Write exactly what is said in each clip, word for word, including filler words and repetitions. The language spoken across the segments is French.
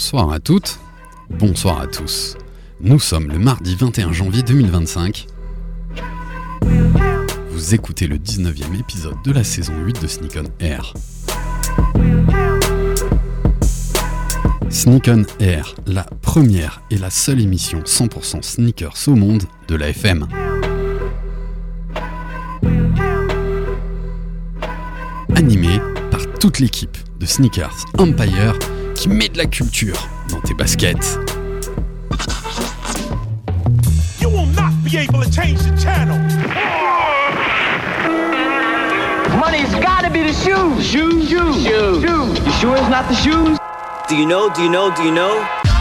Bonsoir à toutes, bonsoir à tous. Nous sommes le mardi vingt et un janvier deux mille vingt-cinq. Vous écoutez le dix-neuvième épisode de la saison huit de Sneak On Air. Sneak On Air, la première et la seule émission cent pour cent sneakers au monde de la F M. Animée par toute l'équipe de Sneakers Empire qui met de la culture dans tes baskets. You will not be able to change the channel. Money's gotta be the shoes. Shoes, shoes, shoes. Shoes. You sure it's not the shoes? Do you know, do you know, do you know?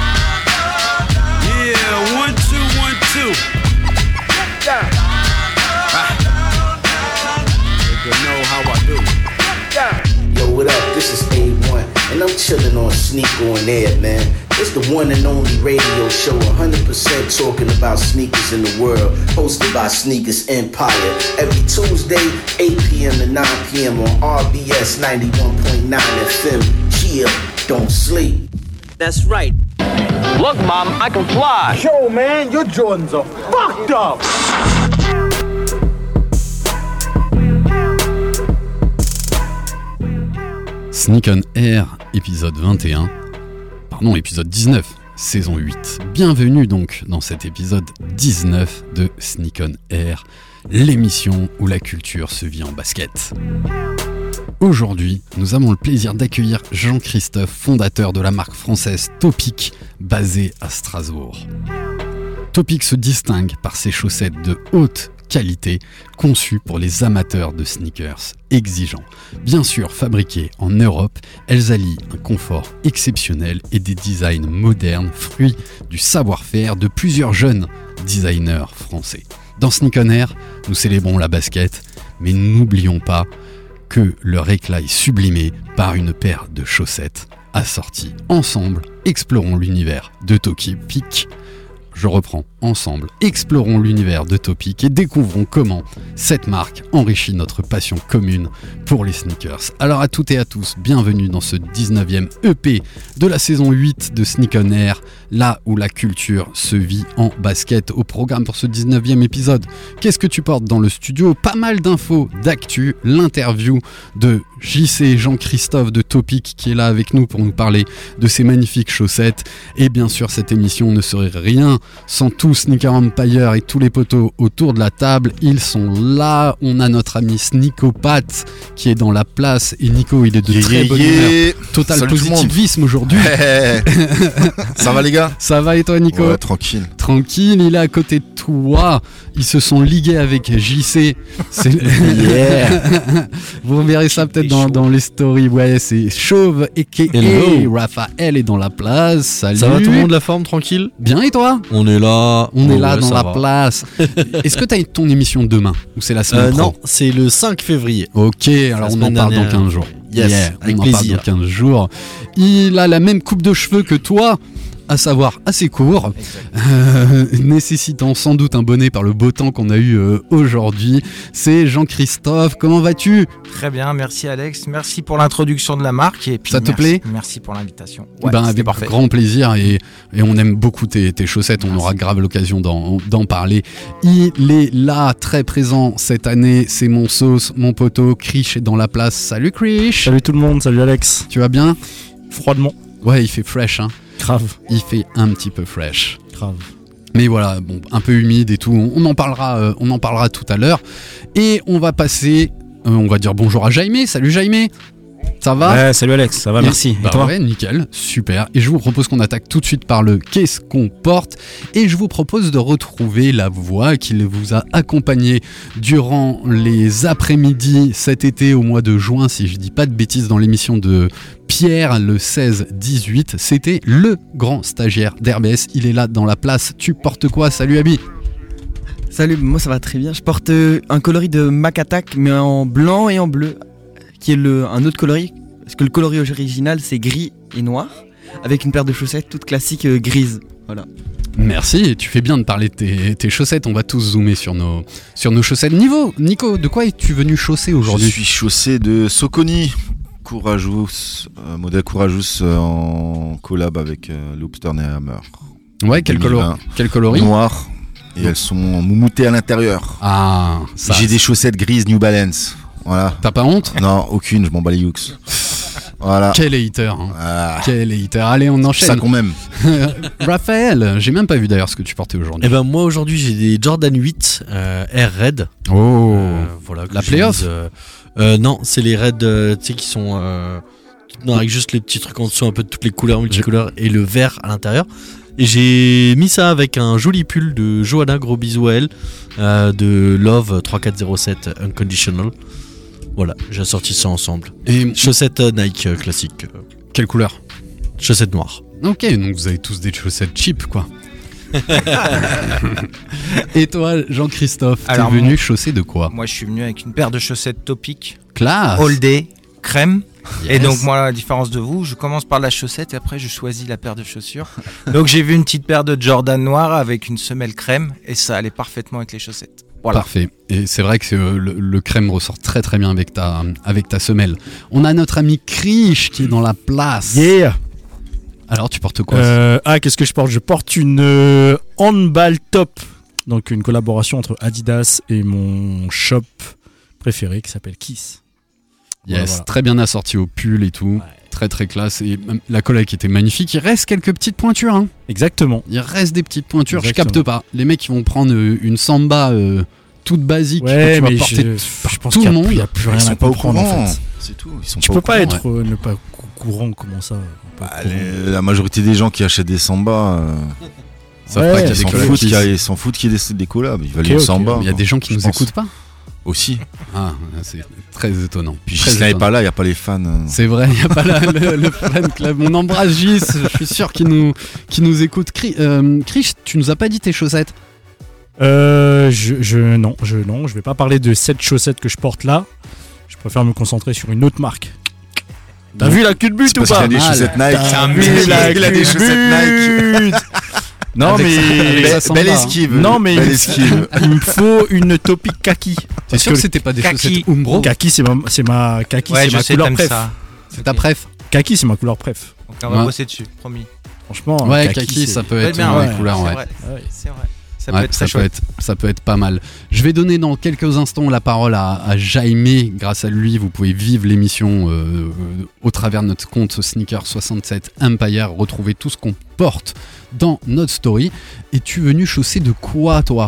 Yeah, one, two, one, two. Yeah. Ah. You know how I do. Yeah. Yo, what up? This is A one, and I'm chillin' on Sneak On Air, man. It's the one and only radio show, one hundred percent talking about sneakers in the world, hosted by Sneakers Empire. Every Tuesday, eight p.m. to nine p.m. on R B S ninety-one point nine F M. Chill, don't sleep. That's right. Look, Mom, I can fly. Yo, man, your Jordans are fucked up. Sneak On Air, épisode vingt et un. Pardon, épisode dix-neuf, saison huit. Bienvenue donc dans cet épisode dix-neuf de Sneak On Air, l'émission où la culture se vit en basket. Aujourd'hui, nous avons le plaisir d'accueillir Jean-Christophe, fondateur de la marque française Topic, basée à Strasbourg. Topic se distingue par ses chaussettes de haute qualité, conçues pour les amateurs de sneakers exigeants. Bien sûr fabriquées en Europe, elles allient un confort exceptionnel et des designs modernes, fruits du savoir-faire de plusieurs jeunes designers français. Dans Sneak On Air, nous célébrons la basket, mais n'oublions pas que leur éclat est sublimé par une paire de chaussettes assorties. Ensemble, explorons l'univers de Topic. Je reprends, ensemble, explorons l'univers de Topic et découvrons comment cette marque enrichit notre passion commune pour les sneakers. Alors à toutes et à tous, bienvenue dans ce dix-neuvième E P de la saison huit de Sneak On Air, là où la culture se vit en basket. Au programme pour ce dix-neuvième épisode, qu'est-ce que tu portes dans le studio? Pas mal d'infos, d'actu, l'interview de J C, Jean-Christophe de Topic qui est là avec nous pour nous parler de ces magnifiques chaussettes. Et bien sûr, cette émission ne serait rien sans tout Sneaker Empire et tous les potos autour de la table. Ils sont là. On a notre ami Sneakopat qui est dans la place. Et Nico, il est de yeah, très yeah, bonne yeah. humeur. Total Salut positivisme aujourd'hui. Hey. Ça va les gars? Ça va et toi Nico? Ouais, tranquille. Tranquille, il est à côté de toi. Ils se sont ligués avec J C. C'est... yeah. Vous verrez ça peut-être dans, dans les stories. Ouais, c'est Chauve et K A. Raphaël est dans la place. Salut. Ça va tout le monde, la forme, tranquille? Bien et toi? On est là. On oh est là ouais, dans la va. place. Est-ce que tu as ton émission demain ou c'est la semaine euh, pro? Non, c'est le cinq février. Ok, alors on en parle dernière. dans quinze jours. Yes, yeah, avec on en plaisir. parle dans quinze jours. Il a la même coupe de cheveux que toi, à savoir assez court, euh, nécessitant sans doute un bonnet par le beau temps qu'on a eu euh, aujourd'hui. C'est Jean-Christophe, comment vas-tu? Très bien, merci Alex, merci pour l'introduction de la marque et puis ça te merci, plaît? Merci pour l'invitation. Ouais, ben, c'était avec parfait. grand plaisir et, et on aime beaucoup tes, tes chaussettes, on merci. Aura grave l'occasion d'en, d'en parler. Il est là, très présent cette année, c'est mon sauce, mon poteau, Krish est dans la place. Salut Krish. Salut tout le monde, salut Alex. Tu vas bien? Froidement. Ouais, il fait fresh hein. Grave. Il fait un petit peu fresh. Grave. Mais voilà, bon, un peu humide et tout. On, on en parlera, euh, on en parlera tout à l'heure. Et on va passer, euh, on va dire bonjour à Jaime. Salut Jaime. Ça va? Ouais, salut Alex, ça va, merci. Bah et toi? Ouais, nickel, super. Et je vous propose qu'on attaque tout de suite par le qu'est-ce qu'on porte. Et je vous propose de retrouver la voix qui vous a accompagné durant les après-midi cet été au mois de juin, si je dis pas de bêtises, dans l'émission de Pierre le seize dix-huit. C'était le grand stagiaire d'R B S. Il est là dans la place. Tu portes quoi? Salut Abi. Salut, moi ça va très bien. Je porte un coloris de Mac Attack, mais en blanc et en bleu, qui est le, un autre coloris, parce que le coloris original c'est gris et noir, avec une paire de chaussettes toutes classiques euh, grises. Voilà. Merci, et tu fais bien de parler de tes, tes chaussettes, on va tous zoomer sur nos, sur nos chaussettes. Niveau, Nico, de quoi es-tu venu chausser aujourd'hui? Je suis chaussé de Saucony, Courageous, euh, modèle Courageous euh, en collab avec euh, Loubster et Hammer. Ouais, quel, colo- quel coloris Noir. Et elles sont moumoutées à l'intérieur. Ah, ça. J'ai des chaussettes grises New Balance. Voilà. T'as pas honte? Non, aucune, je m'en bats les yux. Voilà. Quel hater, hein. Ah. Quel hater. Allez, on enchaîne. Ça qu'on m'aime. Raphaël, j'ai même pas vu d'ailleurs ce que tu portais aujourd'hui. Eh ben moi aujourd'hui j'ai des Jordan huit euh, Air Red. Oh, Euh, voilà. la que playoff j'utilise, euh, euh, Non, c'est les Red, euh, tu sais, qui sont euh, non, avec juste les petits trucs en dessous, un peu de toutes les couleurs, multicouleurs et le vert à l'intérieur. Et j'ai mis ça avec un joli pull de Johanna, gros bisous à elle, euh, de Love trente-quatre zéro sept Unconditional. Voilà, j'ai assorti ça ensemble. Et chaussettes euh, Nike euh, classiques. Euh, quelle couleur? Chaussettes noires. Ok, donc vous avez tous des chaussettes cheap, quoi. Et toi, Jean-Christophe, t'es Alors, venu moi- chaussé de quoi? Moi, je suis venu avec une paire de chaussettes Topic, Classe. all day, crème. Yes. Et donc, moi, à la différence de vous, je commence par la chaussette et après, je choisis la paire de chaussures. Donc, j'ai vu une petite paire de Jordan noire avec une semelle crème et ça allait parfaitement avec les chaussettes. Voilà. Parfait. Et c'est vrai que c'est, euh, le, le crème ressort très très bien avec ta, avec ta semelle. On a notre ami Krish qui est dans la place. Yeah. Alors, tu portes quoi? Euh, ah, qu'est-ce que je porte? Je porte une euh, handball top. Donc une collaboration entre Adidas et mon shop préféré qui s'appelle Kiss. Yes, Voilà, voilà. très bien assorti au pull et tout. Ouais. Très très classe. Et même la collègue était magnifique. Il reste quelques petites pointures. Hein. Exactement. Il reste des petites pointures. Exactement. Je capte pas. Les mecs, ils vont prendre euh, une samba euh, toute basique Ouais, que tu vas mais porter je, t- je par pense tout qu'il le y a- monde. il y a plus Ils rien sont à pas au comprendre courant. en fait. C'est tout. Ils sont Tu pas peux au pas courant, être euh, ne pas cou- courant comment ça. pas Bah, au courant. les- la majorité des gens qui achètent des sambas, euh, Ça Ouais, fera qu'il y a ils des s'en collègues foutent qui- qu'il y ait- ils s'en foutent qu'il y ait des, des collabs. Ils veulent Ok, une ok. samba. Il y a des gens qui je nous pense. écoutent pas. Aussi. Ah, c'est très étonnant. Puis Très Gis n'est étonnant. pas là, il n'y a pas les fans. euh. C'est vrai, il n'y a pas la- le, le fan club. On embrasse Gis, je suis sûr qu'il nous, qu'il nous écoute. Cri- euh, Krish, tu nous as pas dit tes chaussettes? Euh, je, je non, je non, je vais pas parler de cette chaussette que je porte là. Je préfère me concentrer sur une autre marque. T'as Donc, vu la cul de but C'est ou parce qu'il y pas a des mal. chaussettes Nike. T'as un vu mec, la il a cul des de chaussettes Nike. but. Non Avec mais sa- avec Belle, sa samba, belle hein. esquive. non mais Belle esquive. il me faut une Topic kaki. T'es Parce sûr que que c'était pas des kaki. chaussettes Umbro? Kaki c'est ma c'est ma kaki Ouais, c'est je ma sais, couleur t'aimes préf. ça. C'est ta préf? Kaki c'est ma couleur préf. Donc là, on va Ouais. bosser dessus, promis. Franchement, Ouais, kaki, kaki, c'est- ça peut Ouais, être bien, une ouais, vraie couleur, c'est ouais. vrai, Ouais. c'est vrai. Ça Ouais, peut être ça, très peut chouette. être, ça peut être pas mal. Je vais donner dans quelques instants la parole à, à Jaime. Grâce à lui, vous pouvez vivre l'émission euh, au travers de notre compte Sneaker soixante-sept Empire. Retrouver tout ce qu'on porte dans notre story. Et tu es venu chausser de quoi, toi?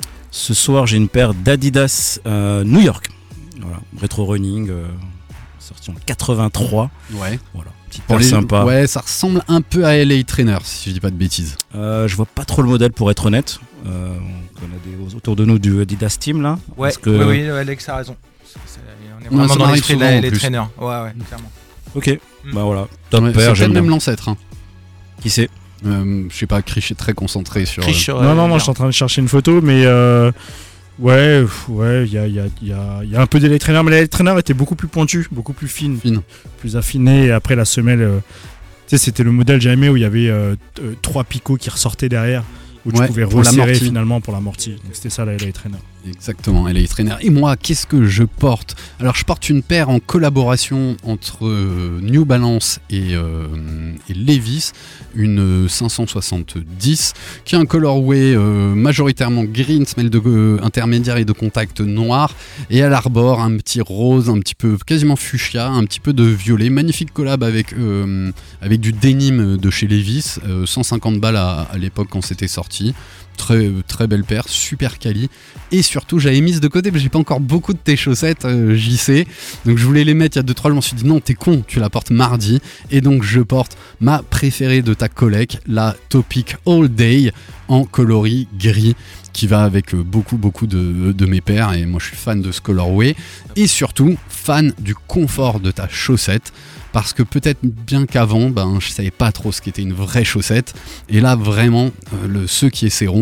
Ce soir, j'ai une paire d'Adidas euh, New York. Voilà, rétro running, euh, sortie en quatre-vingt-trois. Ouais. Voilà, petite Pour paire les- sympa. Ouais, ça ressemble un peu à L A Trainer, si je dis pas de bêtises. Euh, je vois pas trop le modèle pour être honnête. Euh, on a des, autour de nous du Adidas Team là. Ouais, Parce que- oui, oui, Alex a raison. C'est- c'est- on est Ouais, vraiment ça dans m'arrive l'esprit de souvent, la- en les plus. traîneurs. Ouais, ouais, clairement. Ok, Mm. bah voilà. Top Ouais, paire, c'est j'aime peut-être bien. même l'ancêtre. Hein. Qui c'est? Euh, je sais pas, Krish est très concentré sur. Triche euh, sur, Non, euh, non, non, bien. je suis en train de chercher une photo, mais euh, ouais, pff, ouais, il y a, il y, a, il y, a, il y a un peu d'élite trainer, mais l'élite trainer était beaucoup plus pointu, beaucoup plus fine, Fine. plus affinée. Et après la semelle, euh, tu sais, c'était le modèle jamais où il y avait euh, t- euh, trois picots qui ressortaient derrière, où tu Ouais, pouvais pour la resserrer mortie. finalement pour l'amorti. Donc c'était ça la l'élite trainer. Exactement, L A Trainer. Et moi, qu'est-ce que je porte? Alors, je porte une paire en collaboration entre euh, New Balance et, euh, et Levi's, une cinq cent soixante-dix, qui a un colorway euh, majoritairement green, semelle de euh, intermédiaire et de contact noir, et elle arbore un petit rose, un petit peu quasiment fuchsia, un petit peu de violet. Magnifique collab avec, euh, avec du denim de chez Levi's, euh, cent cinquante balles à, à l'époque quand c'était sorti. Très, très belle paire, super quali. Et surtout, j'avais mis de côté, parce que j'ai pas encore beaucoup de tes chaussettes, euh, J C. Donc je voulais les mettre il y a deux trois, je m'en suis dit non, t'es con, tu la portes mardi. Et donc je porte ma préférée de ta collègue, la Topic All Day en coloris gris, qui va avec euh, beaucoup beaucoup de, de mes paires. Et moi je suis fan de ce colorway. Et surtout, fan du confort de ta chaussette. Parce que peut-être bien qu'avant, ben, je savais pas trop ce qu'était une vraie chaussette. Et là, vraiment, euh, le, ceux qui essaieront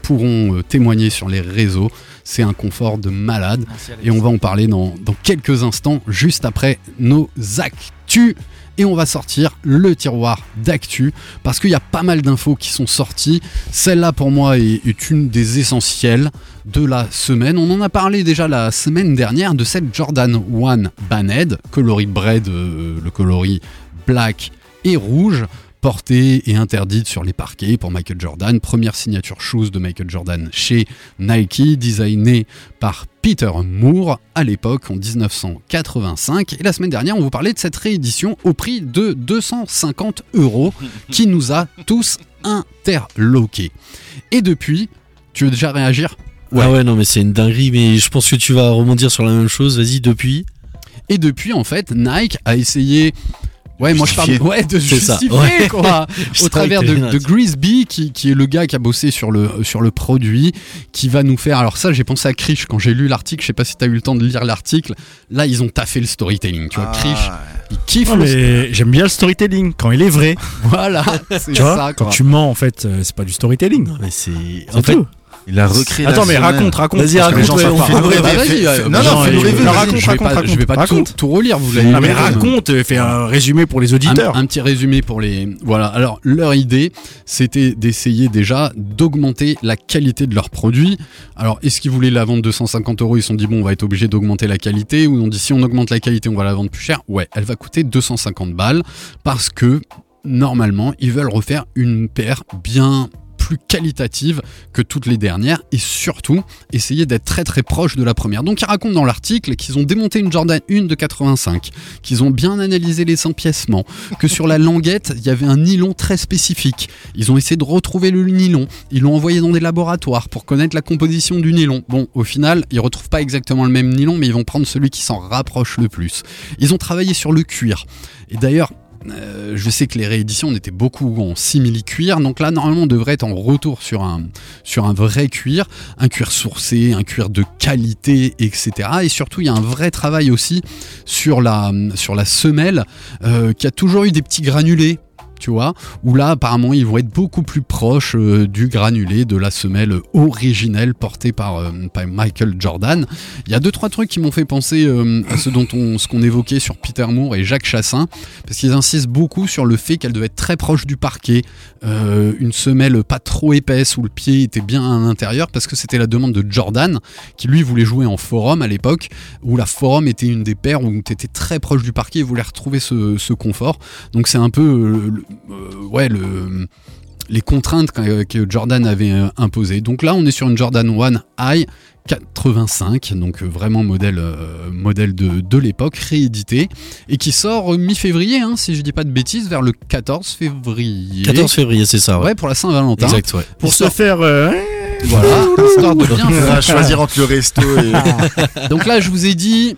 pourront euh, témoigner sur les réseaux. C'est un confort de malade. Et on va en parler dans, dans quelques instants, juste après nos actus. Et on va sortir le tiroir d'actu parce qu'il y a pas mal d'infos qui sont sorties. Celle-là pour moi est, est une des essentielles de la semaine. On en a parlé déjà la semaine dernière de cette Jordan un Banned, coloris bread, euh, le coloris black et rouge, portée et interdite sur les parquets pour Michael Jordan. Première signature shoes de Michael Jordan chez Nike, designée par Peter Moore à l'époque en dix-neuf cent quatre-vingt-cinq. Et la semaine dernière, on vous parlait de cette réédition au prix de deux cent cinquante euros qui nous a tous interloqués. Et depuis, tu veux déjà réagir ? Ouais. Ah ouais, non mais c'est une dinguerie, mais je pense que tu vas rebondir sur la même chose. Vas-y, depuis. Et depuis, en fait, Nike a essayé... Ouais, moi je parle ouais, de justifier ouais. quoi, au travers de, de Grisby qui, qui est le gars qui a bossé sur le, sur le produit, qui va nous faire. Alors, ça, j'ai pensé à Krish quand j'ai lu l'article. Je sais pas si tu as eu le temps de lire l'article. Là, ils ont taffé le storytelling. Tu vois, ah. Krish, il kiffe. Non, le mais j'aime bien le storytelling quand il est vrai. Voilà, c'est tu vois, ça. Quand tu mens, en fait, c'est pas du storytelling. Non, mais c'est. c'est en fait. Tout. Il a recréé. Attends, mais raconte, raconte. Vas-y, raconte. Gens ouais, on pas. fait Ah, bah, vas-y, euh, non, non, fais-nous rêver. Raconte, je vais pas, raconte, je vais pas raconte. tout, tout relire. Vous l'avez. Ah, mais raconte, fais un résumé pour les auditeurs. Un, un petit résumé pour les. Voilà. Alors, leur idée, c'était d'essayer déjà d'augmenter la qualité de leurs produits. Alors, est-ce qu'ils voulaient la vendre deux cent cinquante euros ? Ils se sont dit bon, on va être obligé d'augmenter la qualité. Ou on dit si on augmente la qualité, on va la vendre plus cher. Ouais, elle va coûter deux cent cinquante balles parce que normalement, ils veulent refaire une paire bien plus qualitative que toutes les dernières et surtout essayer d'être très très proche de la première. Donc ils racontent dans l'article qu'ils ont démonté une Jordan un de quatre-vingt-cinq, qu'ils ont bien analysé les empiècements, que sur la languette il y avait un nylon très spécifique. Ils ont essayé de retrouver le nylon, ils l'ont envoyé dans des laboratoires pour connaître la composition du nylon. Bon, au final ils retrouvent pas exactement le même nylon, mais ils vont prendre celui qui s'en rapproche le plus. Ils ont travaillé sur le cuir et d'ailleurs Euh, je sais que les rééditions, on était beaucoup en simili-cuir, donc là normalement on devrait être en retour sur un, sur un vrai cuir, un cuir sourcé, un cuir de qualité, et cetera. Et surtout il y a un vrai travail aussi sur la, sur la semelle euh, qui a toujours eu des petits granulés. Tu vois, où là apparemment ils vont être beaucoup plus proches euh, du granulé de la semelle originelle portée par, euh, par Michael Jordan. Il y a deux trois trucs qui m'ont fait penser euh, à ce dont on, ce qu'on évoquait sur Peter Moore et Jacques Chassin, parce qu'ils insistent beaucoup sur le fait qu'elle devait être très proche du parquet, euh, une semelle pas trop épaisse où le pied était bien à l'intérieur, parce que c'était la demande de Jordan qui lui voulait jouer en forum à l'époque, où la forum était une des paires où tu étais très proche du parquet et voulait retrouver ce, ce confort. Donc c'est un peu euh, le, Euh, ouais, le, les contraintes que, que Jordan avait euh, imposées. Donc là, on est sur une Jordan un High quatre-vingt-cinq, donc euh, vraiment modèle, euh, modèle de, de l'époque, réédité, et qui sort euh, mi-février, hein, si je dis pas de bêtises, vers le quatorze février. quatorze février, c'est ça, ouais. Ouais, pour la Saint-Valentin. Exact, ouais. Pour se faire... Euh... Voilà, histoire de bien faire. Choisir entre le resto et... Donc là, je vous ai dit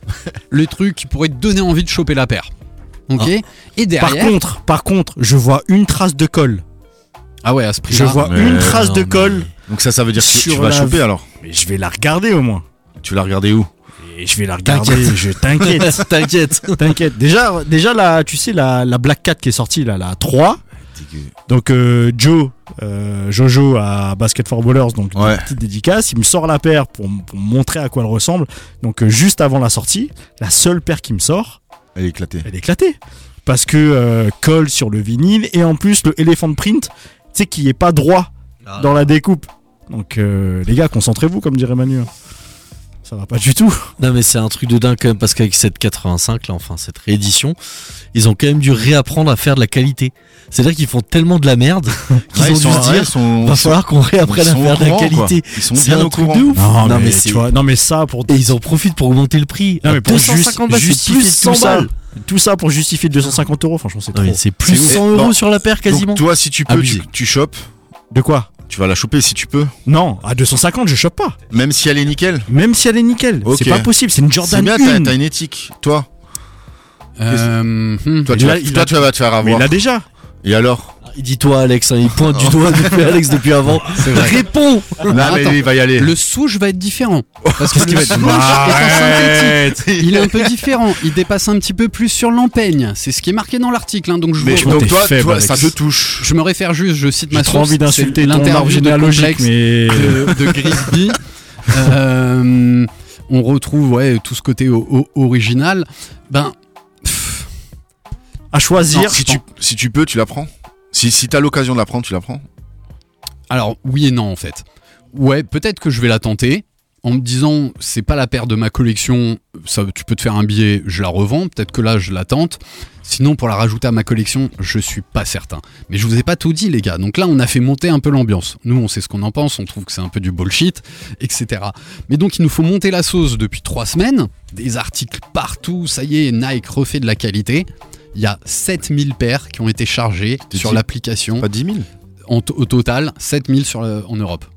le truc qui pourrait te donner envie de choper la paire. Ok. Ah. Et derrière. Par contre, par contre, je vois une trace de colle. Ah ouais, à ce prix-là. Je vois mais une trace non, de mais... colle. Donc ça, ça veut dire que tu vas la... choper alors. Mais je vais la regarder au moins. Tu l'as regardé où? Et je vais la regarder. T'inquiète. Je t'inquiète. T'inquiète. T'inquiète. Déjà, déjà la, tu sais la, la Black Cat qui est sortie là, la trois. Donc euh, Joe, euh, Jojo à Basket for Ballers, donc ouais. Une petite dédicace. Il me sort la paire pour, pour montrer à quoi elle ressemble. Donc euh, juste avant la sortie, la seule paire qui me sort, elle est éclatée. Elle est éclatée. Parce que euh, colle sur le vinyle et en plus le elephant print, tu sais, qui est pas droit ah, dans la découpe. Donc euh, les gars, concentrez-vous comme dirait Manu. Ça va pas du tout. Non mais c'est un truc de dingue quand même, parce qu'avec cette quatre-vingt-cinq là, enfin cette réédition, ils ont quand même dû réapprendre à faire de la qualité. C'est-à-dire qu'ils font tellement de la merde qu'ils ouais, ont dû sont, se dire ouais, sont, va falloir qu'on réapprenne à faire de la qualité. Quoi. Ils sont c'est bien un au truc courant. de ouf. Non, non mais, mais tu c'est... vois, non mais ça pour et ils en profitent pour augmenter le prix. Non mais pour deux cent cinquante balles, justifier c'est plus tout ça. balles. Tout ça pour justifier deux cent cinquante euros, franchement c'est trop. Non, c'est plus c'est cent euros sur la paire quasiment. Donc toi si tu peux tu, tu chopes. De quoi? Tu vas la choper si tu peux. Non, à deux cent cinquante je chope pas. Même si elle est nickel. Même si elle est nickel. Okay. C'est pas possible, c'est une Jordan c'est bien, un. T'as, t'as une éthique. Toi euh, Toi, tu, vas, toi tu vas te faire avoir. Mais il l'a déjà. Et alors? Il dit toi Alex, hein, il pointe du doigt depuis Alex depuis avant. C'est vrai. Réponds. Non, mais Attends, il va y aller. Le souche va être différent. Parce que Qu'est-ce qu'il le va être souche est en Arrête. synthétique. Il est un peu différent. Il dépasse un petit peu plus sur l'empeigne. C'est ce qui est marqué dans l'article. Hein, donc je, Mais vous- donc t'es toi, faible, toi Alex. ça te touche. je me réfère juste, je cite ma J'ai trop source. envie d'insulter c'est ton l'interview arbre de généalogique, Complex mais. de, de Grisby. Euh, on retrouve ouais, tout ce côté o- o- original. Ben, À choisir. Non, Si tu, si tu peux, tu la prends. Si, si t'as l'occasion de la prendre, tu la prends. alors oui et non en fait. Ouais, peut-être que je vais la tenter. En me disant, c'est pas la paire de ma collection, ça, tu peux te faire un billet, je la revends, peut-être que là je la tente. Sinon, pour la rajouter à ma collection, je suis pas certain. Mais je vous ai pas tout dit, les gars. Donc là, on a fait monter un peu l'ambiance. Nous, on sait ce qu'on en pense, on trouve que c'est un peu du bullshit, et cetera. Mais donc, il nous faut monter la sauce depuis trois semaines. Des articles partout, ça y est, Nike refait de la qualité. Il y a sept mille paires qui ont été chargées T'es sur dit- l'application. Pas dix mille. En t- au total, sept mille sur le- en Europe.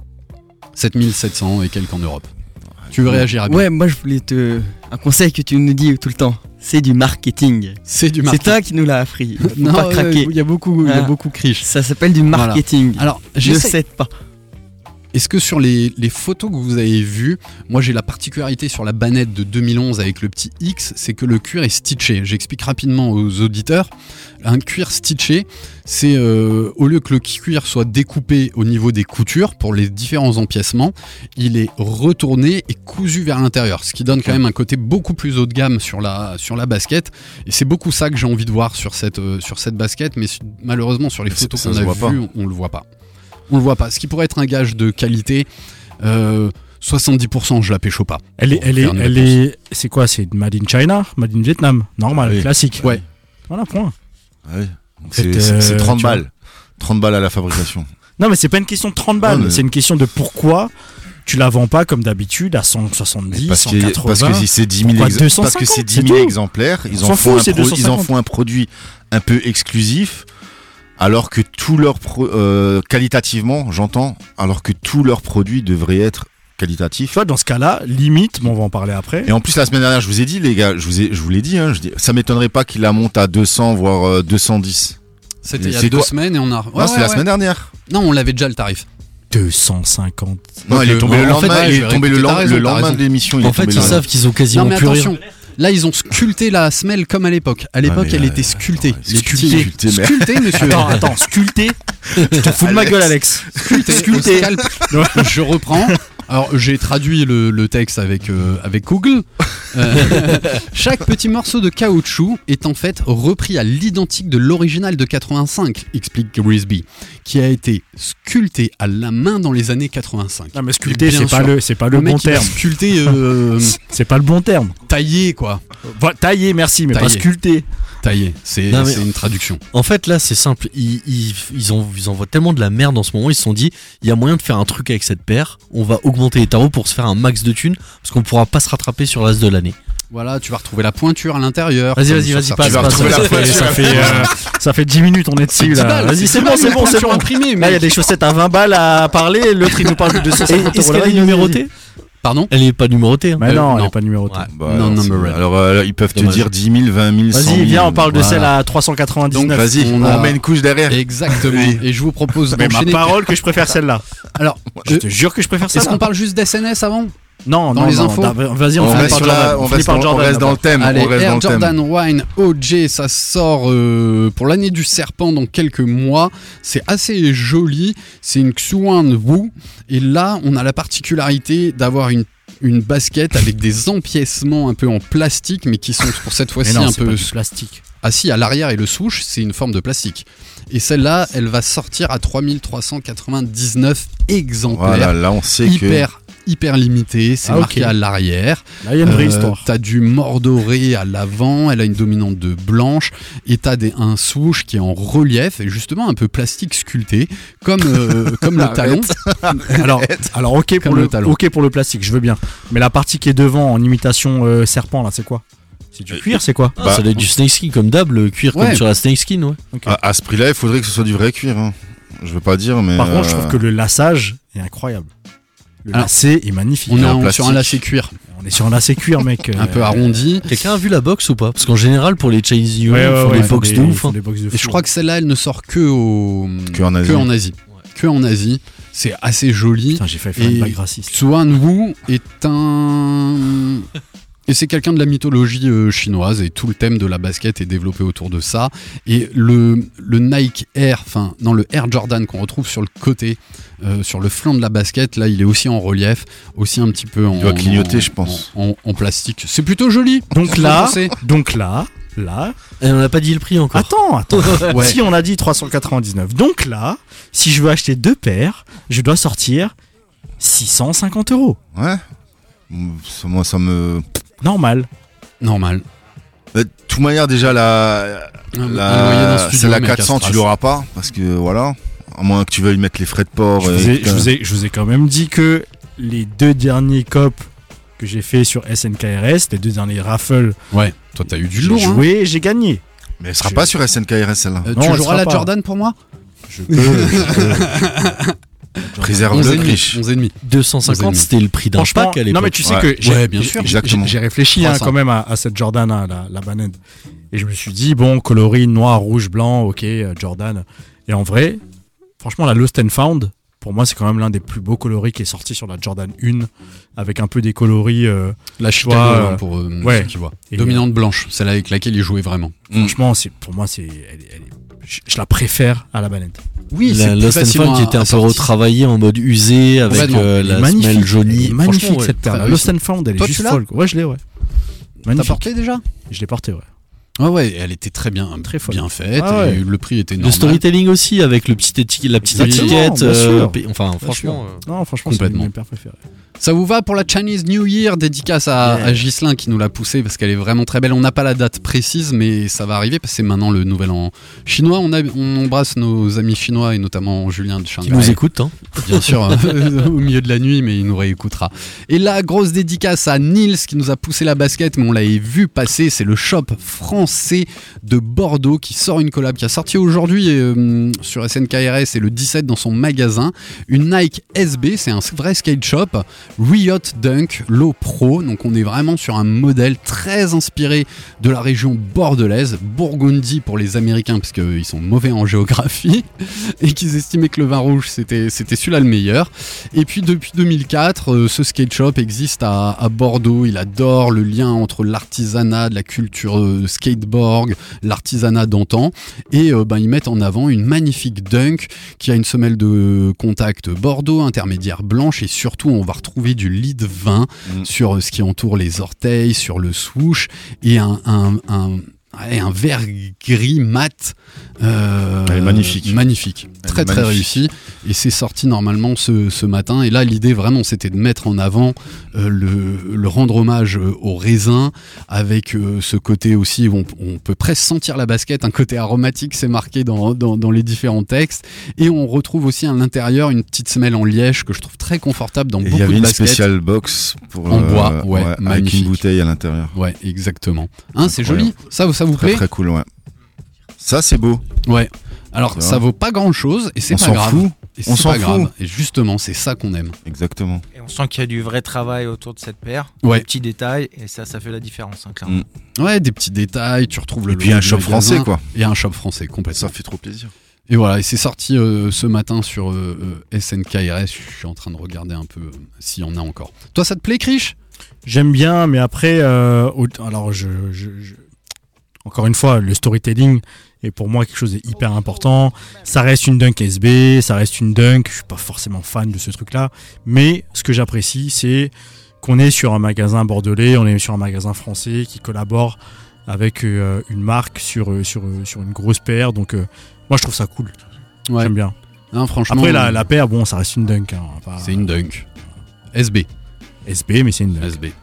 sept mille sept cents et quelques en Europe. Tu veux réagir à bien? Ouais, moi je voulais te. Un conseil que tu nous dis tout le temps. C'est du marketing. C'est du C'est marketing. toi qui nous l'as appris. Faut Non, pas euh, craquer. il y a beaucoup, il y a Ah. beaucoup criche. Ça s'appelle du Voilà. marketing. Alors, ne j'essaie. cède pas. Est-ce que sur les, les photos que vous avez vues, moi j'ai la particularité sur la banette de deux mille onze avec le petit X, c'est que le cuir est stitché. J'explique rapidement aux auditeurs. Un cuir stitché, c'est euh, au lieu que le cuir soit découpé au niveau des coutures pour les différents empiècements, il est retourné et cousu vers l'intérieur, ce qui donne quand même un côté beaucoup plus haut de gamme sur la, sur la basket. Et c'est beaucoup ça que j'ai envie de voir sur cette, euh, sur cette basket, mais su- malheureusement sur les Mais photos ça qu'on se a voit pas. vues, on, on le voit pas. On le voit pas. Ce qui pourrait être un gage de qualité, euh, soixante-dix pour cent je la pécho pas. Elle est, Pour elle est, faire une elle réponse. est. C'est quoi? C'est Made in China, Made in Vietnam, normal, Oui. classique. Ouais. Voilà, point. Ouais. Donc C'est, C'est c'est- c'est euh, trente tu vois. balles. trente balles à la fabrication. Non, mais c'est pas une question de trente balles, Non, mais- c'est une question de pourquoi tu la vends pas comme d'habitude à cent soixante-dix, Parce cent que, quatre-vingts. parce que si c'est dix mille, Pourquoi ex- deux cent parce que c'est cinquante, dix c'est mille tout. exemplaires, ils On en, s'en font fout, un c'est pro- deux cent ils en cinquante. font un produit un peu exclusif, alors que tout leur pro- euh, qualitativement, j'entends, alors que tous leurs produits devraient être qualitatifs. Tu vois, dans ce cas-là, limite, bon, on va en parler après. Et en plus, la semaine dernière, je vous ai dit, les gars, je vous, ai, je vous l'ai dit, hein, je dis, ça m'étonnerait pas qu'il la monte à deux cents, voire euh, deux cent dix. C'était il y a C'est deux quoi semaines et on a. non, Ouais, c'est ouais, la ouais. semaine dernière. Non, on l'avait déjà le tarif. deux cent cinquante. Non, Donc, il est euh, tombé en le fait, lendemain, ouais, il je est vais tombé le, réécouter, lend- t'as raison, le t'as lendemain raison. de l'émission. il est En fait, tombé ils le lendemain. savent qu'ils ont Non quasiment mais plus rien. attention, là ils ont sculpté la semelle comme à l'époque. À l'époque, mais elle là, était sculptée. ouais, Les sculptée, petits- sculptée, mais- Sculptée, monsieur. Attends, attends, sculpté. Tu te fous de ma Alex. gueule, Alex. Sculpté. Sculpté. Au scalp. Je reprends. Alors j'ai traduit le, le texte avec, euh, avec Google. Euh, chaque petit morceau de caoutchouc est en fait repris à l'identique de l'original de quatre-vingt-cinq, explique Grisby, qui a été sculpté à la main dans les années quatre-vingt-cinq. Non, mais Et sculpté, bien c'est pas sûr, le, c'est pas le, Le mec bon il a terme. sculpté euh, C'est pas le bon terme. taillé quoi. Va- Taillé, merci, mais pas Taillé. sculpté. Taillé, c'est Non, mais- c'est une traduction. En fait, là, c'est simple. Ils, ils, ils, ont, ils envoient tellement de la merde en ce moment. Ils se sont dit, il y a moyen de faire un truc avec cette paire. On va augmenter les tarots pour se faire un max de thunes. Parce qu'on pourra pas se rattraper sur l'as de l'année. Voilà, tu vas retrouver la pointure à l'intérieur. Vas-y, comme vas-y, sur vas-y, certains- passe, Tu vas passe. retrouver la Ça fait, pointe. ça, fait, euh, ça fait dix minutes, on est dessus dix là. balles, Vas-y, c'est c'est dix bon, balles, c'est une bon, c'est pointure bon. imprimée, Là, il y a mec. des chaussettes à vingt balles à parler. L'autre, il nous parle de deux cent cinquante Est-ce euros. qu'elle est Vas-y, vas-y, numérotée? Pardon Elle est pas numérotée. Hein. Mais non, Euh, elle non. est pas numérotée. Ouais. Bah, Non alors, c'est- numbered. alors, euh, ils peuvent te Dommage. dire dix mille, vingt mille, cent Vas-y, mille. viens, on parle de Voilà. celle à trois cent quatre-vingt-dix-neuf. Vas-y, On on, a- met une couche derrière. Exactement. Oui. Et je vous propose Mais ma d'enchaîner. parole que je préfère celle-là. Alors, Je euh, te jure que je préfère est-ce celle-là. qu'on parle juste d'S N S avant? Non, dans non, les non, infos non, Vas-y, on, On finit reste par sur Jordan. la- on finit reste par dans- on Jordan, reste dans le d'abord. thème. Allez, on reste Air dans le thème. Jordan Wine O J, ça sort euh, pour l'année du serpent dans quelques mois. C'est assez joli. C'est une Xuan Wu. Et là, on a la particularité d'avoir une une basket avec des empiècements un peu en plastique, mais qui sont pour cette Mais fois-ci non, un c'est peu pas du plastique. Ah si, à l'arrière et le souche, c'est une forme de plastique. Et celle-là, elle va sortir à trois mille trois cent quatre-vingt-dix-neuf exemplaires. Voilà, là, on sait que. hyper, hyper limité. C'est Ah, ok. marqué à l'arrière. Là, il y a une vraie Euh, histoire. T'as du mordoré à l'avant. Elle a une dominante de blanche. Et t'as des, un souche qui est en relief et justement un peu plastique sculpté, comme, euh, comme le talon. Alors, alors ok, pour Comme le, le talon. ok pour le plastique, je veux bien. Mais la partie qui est devant en imitation euh, serpent, là, c'est quoi? C'est du cuir, c'est quoi? Ah, Bah, ça doit être du snakeskin comme d'hab, le cuir Ouais. comme sur la snakeskin, ouais. À, à ce prix-là, il faudrait que ce soit du vrai cuir. Hein. Je veux pas dire, mais. Par contre, je euh, trouve que le lassage est incroyable. Le Alors, lacet est magnifique. On est en en- plastique. sur un lacet cuir, On est sur un lacet cuir, mec. un euh, peu arrondi. Quelqu'un a vu la box ou pas? Parce qu'en général, pour les Chinese New Ouais, Year, ouais, ils font ouais, des ils font box des- de ils ouf. font hein. des box de Et je fou. crois que celle-là, elle ne sort que au Que en Asie. que en Asie. Que en Asie. C'est assez joli. Putain, j'ai failli faire Et- une blague raciste. Xuan Wu est un... Et c'est quelqu'un de la mythologie euh, chinoise et tout le thème de la basket est développé autour de ça. Et le, le Nike Air, enfin non le Air Jordan qu'on retrouve sur le côté, euh, sur le flanc de la basket, là il est aussi en relief, aussi un petit peu en... Il doit clignoter, en- je pense. En, en- en plastique. C'est plutôt joli. Donc Faut là, penser. donc là, là. Et on n'a pas dit le prix encore. Attends, attends. Ouais. Si on a dit trois cent quatre-vingt-dix-neuf. Donc là, si je veux acheter deux paires, je dois sortir six cent cinquante euros. Ouais. Ça, moi, ça me. Normal. Normal. De toute manière, déjà, la. Un- un loyer la... d'un studio, Celle à mec, quatre cents, à tu Stras. l'auras pas. Parce que voilà. À moins que tu veuilles mettre les frais de port. Je et vous, ai, que- je, vous ai, je vous ai quand même dit que les deux derniers cops que j'ai fait sur S N K R S, les deux derniers raffles, Ouais, toi t'as eu du j'ai lourd. Hein. joué, j'ai gagné. Mais elle sera Je- pas sur S N K R S, celle-là. Euh, Non, tu elle joueras sera la pas. Jordan pour moi? Je peux. je peux. Préserve onze le et demi. riche. onze et demi. deux cent cinquante, c'était le prix d'un Franchement, pack à l'époque. non mais tu sais Ouais. que j'ai Ouais, bien j'ai- sûr. j'ai- Exactement. j'ai réfléchi hein, trois cents. quand même à, à cette Jordan, hein, la, la banane. Et je me suis dit, bon, coloris noir, rouge, blanc, ok, euh, Jordan. Et en vrai, franchement, la Lost and Found, pour moi, c'est quand même l'un des plus beaux coloris qui est sorti sur la Jordan un, avec un peu des coloris. euh, La Chicago, Toi, hein, pour euh, ouais. ceux qui voient. Et- Dominante blanche, celle avec laquelle il jouait vraiment. Franchement, c'est, pour moi, c'est, elle, est- elle est- je, je la préfère à la banane. Oui, La Lost and Found qui était un peu retravaillée en mode usé avec Complètement. euh, Elle est la magnifique, semelle elle est jaunie. magnifique Franchement, ouais, cette paire. très La Lost réussi. and Found, elle est Toi, juste tu l'as folle. quoi. Ouais, je l'ai, ouais. T'as Magnifique. porté déjà? Je l'ai porté, ouais. Ouais, ouais, elle était très bien, Très folle. bien faite. Ah ouais. Et le prix était Le normal. storytelling aussi avec le petit éti- la petite Exactement, étiquette. bien euh, sûr. pa- enfin, Bien franchement. sûr. Non, franchement, c'est Complètement. une de mes paires préférées. Ça vous va pour la Chinese New Year? Dédicace à, Yeah. à Ghislain qui nous l'a poussée parce qu'elle est vraiment très belle. On n'a pas la date précise, mais ça va arriver parce que c'est maintenant le nouvel an chinois. On, a, on embrasse nos amis chinois et notamment Julien de Qui Shanghai. nous écoute, hein. Bien sûr, euh, au milieu de la nuit, mais il nous réécoutera. Et la grosse dédicace à Nils qui nous a poussé la basket, mais on l'avait vu passer. C'est le shop français de Bordeaux qui sort une collab qui a sorti aujourd'hui euh, sur S N K R S et le dix-sept dans son magasin. Une Nike S B, c'est un vrai skate shop. Riot Dunk Low Pro. Donc on est vraiment sur un modèle très inspiré de la région bordelaise, Bourgogne pour les Américains, parce qu'ils sont mauvais en géographie et qu'ils estimaient que le vin rouge c'était c'était celui-là le meilleur. Et puis depuis deux mille quatre, euh, ce skate shop existe à, à Bordeaux. Il adore le lien entre l'artisanat, de la culture euh, skateboard, l'artisanat d'antan, et euh, ben, ils mettent en avant une magnifique dunk qui a une semelle de contact Bordeaux, intermédiaire blanche, et surtout on va retrouver du lead vin Mm. sur euh, ce qui entoure les orteils, sur le swoosh, et un, un, un, ouais, un vert gris mat. euh, Elle est magnifique. Magnifique. Elle Très est très magnifique. réussi. Et c'est sorti normalement ce, ce matin. Et là, l'idée vraiment, c'était de mettre en avant euh, le, le rendre hommage euh, au raisin, avec euh, ce côté aussi où on, on peut presque sentir la basket, un côté aromatique, c'est marqué dans, dans, dans les différents textes. Et on retrouve aussi à l'intérieur une petite semelle en liège que je trouve très confortable dans Et il beaucoup y avait de une baskets. spéciale box pour En euh, bois, ouais, avec magnifique. une bouteille à l'intérieur. Ouais, exactement. Hein, c'est Incroyable. joli. Ça, ça vous Très plaît? très cool, ouais. Ça c'est beau. Ouais. Alors, Ça ça va. vaut pas grand chose et c'est On pas s'en grave. fout. Et On c'est s'en pas grave. fout. Et justement, c'est ça qu'on aime. Exactement. Et on sent qu'il y a du vrai travail autour de cette paire. Ouais. Des petits détails, et ça, ça fait la différence, hein, clairement. Mm. Ouais, des petits détails, tu retrouves le Et puis logo un du shop magasin. français quoi. Et un shop français, complètement. Ça fait trop plaisir. Et voilà, et c'est sorti euh, ce matin sur euh, euh, S N K R S. Je suis en train de regarder un peu euh, s'il y en a encore. Toi, ça te plaît, Krish? J'aime bien, mais après, euh, au- alors je, je- je- encore une fois, le storytelling est pour moi quelque chose d'hyper important. Ça reste une dunk S B, ça reste une dunk. Je suis pas forcément fan de ce truc-là, mais ce que j'apprécie, c'est qu'on est sur un magasin bordelais, on est sur un magasin français qui collabore avec euh, une marque sur euh, sur euh, sur une grosse paire. Donc euh, moi, je trouve ça cool. Ouais. J'aime bien. Non, franchement, Après, la, la paire, bon, ça reste une dunk. Hein, pas- c'est une dunk. S B. S B, mais c'est une dunk. S B.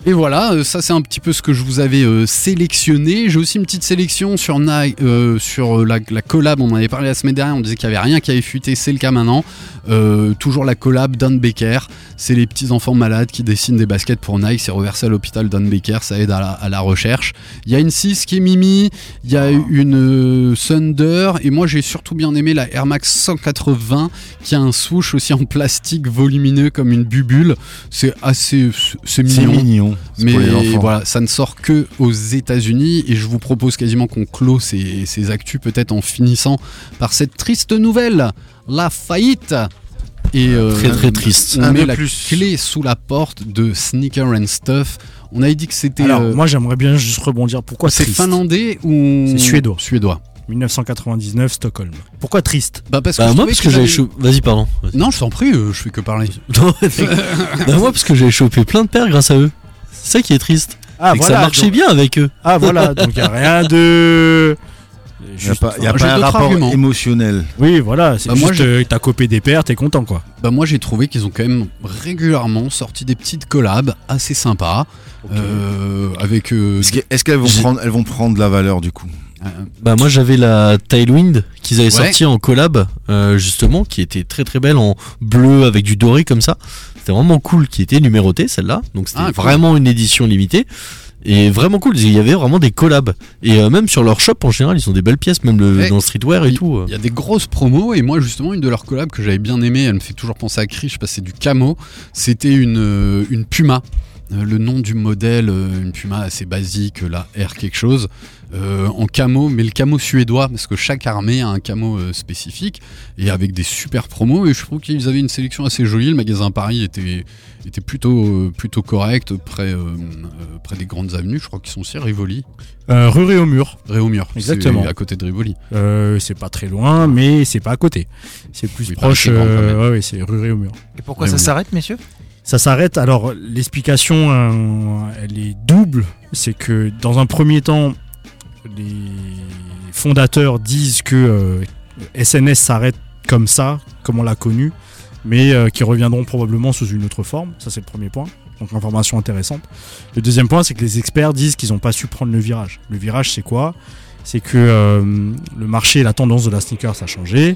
Et voilà, euh, ça c'est un petit peu ce que je vous avais euh, sélectionné. J'ai aussi une petite sélection sur, Nike, euh, sur euh, la, la collab. On en avait parlé la semaine dernière, on disait qu'il n'y avait rien qui avait fuité, c'est le cas maintenant. Euh, toujours la collab Don Baker. C'est les petits enfants malades qui dessinent des baskets pour Nike. C'est reversé à l'hôpital Don Baker, ça aide à la, à la recherche. Il y a une six qui est Mimi, il y a une euh, Thunder, et moi j'ai surtout bien aimé la Air Max cent quatre-vingts qui a un swoosh aussi en plastique volumineux comme une bubule. C'est assez, c'est mignon. C'est mignon. C'est Mais pour les enfants. voilà, ça ne sort que aux États-Unis et je vous propose quasiment qu'on clôt ces, ces actus peut-être en finissant par cette triste nouvelle, la faillite. Et euh, Très, très triste. On Un met peu la plus. clé sous la porte de Sneaker and Stuff. On avait dit que c'était. Alors, euh, moi, j'aimerais bien juste rebondir. Pourquoi c'est triste finlandais ou C'est suédois. Suédois. dix-neuf cent quatre-vingt-dix-neuf, Stockholm. Pourquoi triste? Bah parce que Bah, je moi, trouvais parce que qu'ils j'avais avaient- chopé. Vas-y, pardon. Vas-y. Non, je t'en prie, euh, je fais que parler. Non, bah, moi, parce que j'avais chopé plein de paires grâce à eux. C'est ça qui est triste. Ah, c'est que voilà, ça marchait donc- bien avec eux. Ah, voilà, donc il n'y a rien de. Il n'y a pas, y a J'ai pas un d'autres rapport arguments. émotionnel. Oui, voilà, c'est Bah, moi, juste euh, t'as copé des paires, t'es content quoi. Bah moi j'ai trouvé qu'ils ont quand même régulièrement sorti des petites collabs assez sympas. Euh, avec euh, Est-ce que- est-ce qu'elles vont J'ai- prendre, elles vont prendre de la valeur du coup? euh, Bah moi j'avais la Tailwind qu'ils avaient Ouais. sorti en collab euh, justement, qui était très très belle en bleu avec du doré comme ça. C'était vraiment cool, qui était numérotée celle-là. Donc c'était Ah, cool. vraiment une édition limitée. Et vraiment cool, il y avait vraiment des collabs. Et euh, même sur leur shop en général, ils ont des belles pièces, même le, Ouais. dans le streetwear et Il- tout. euh. Il y a des grosses promos et moi justement une de leurs collabs que j'avais bien aimé, elle me fait toujours penser à Cri, je sais pas, c'est du camo, c'était une, euh, une Puma. Euh, Le nom du modèle, euh, une Puma assez basique, la R quelque chose, euh, en camo, mais le camo suédois, parce que chaque armée a un camo euh, spécifique, et avec des super promos, et je trouve qu'ils avaient une sélection assez jolie, le magasin à Paris était, était plutôt, euh, plutôt correct, près, euh, euh, près des grandes avenues, je crois qu'ils sont aussi à Rivoli, Euh, rue Réaumur. Réaumur, Exactement. c'est à côté de Rivoli. Euh, c'est pas très loin, mais c'est pas à côté. C'est plus Oui, proche. Paris, c'est grand, quand euh, même. ouais, ouais, c'est rue Réaumur. Et pourquoi Mais ça oui. s'arrête, messieurs? Ça s'arrête. Alors, l'explication, euh, elle est double. C'est que dans un premier temps, les fondateurs disent que euh, S N S s'arrête comme ça, comme on l'a connu, mais euh, qui reviendront probablement sous une autre forme. Ça, c'est le premier point. Donc, information intéressante. Le deuxième point, c'est que les experts disent qu'ils n'ont pas su prendre le virage. Le virage, c'est quoi? C'est que euh, le marché et la tendance de la sneaker, ça a changé.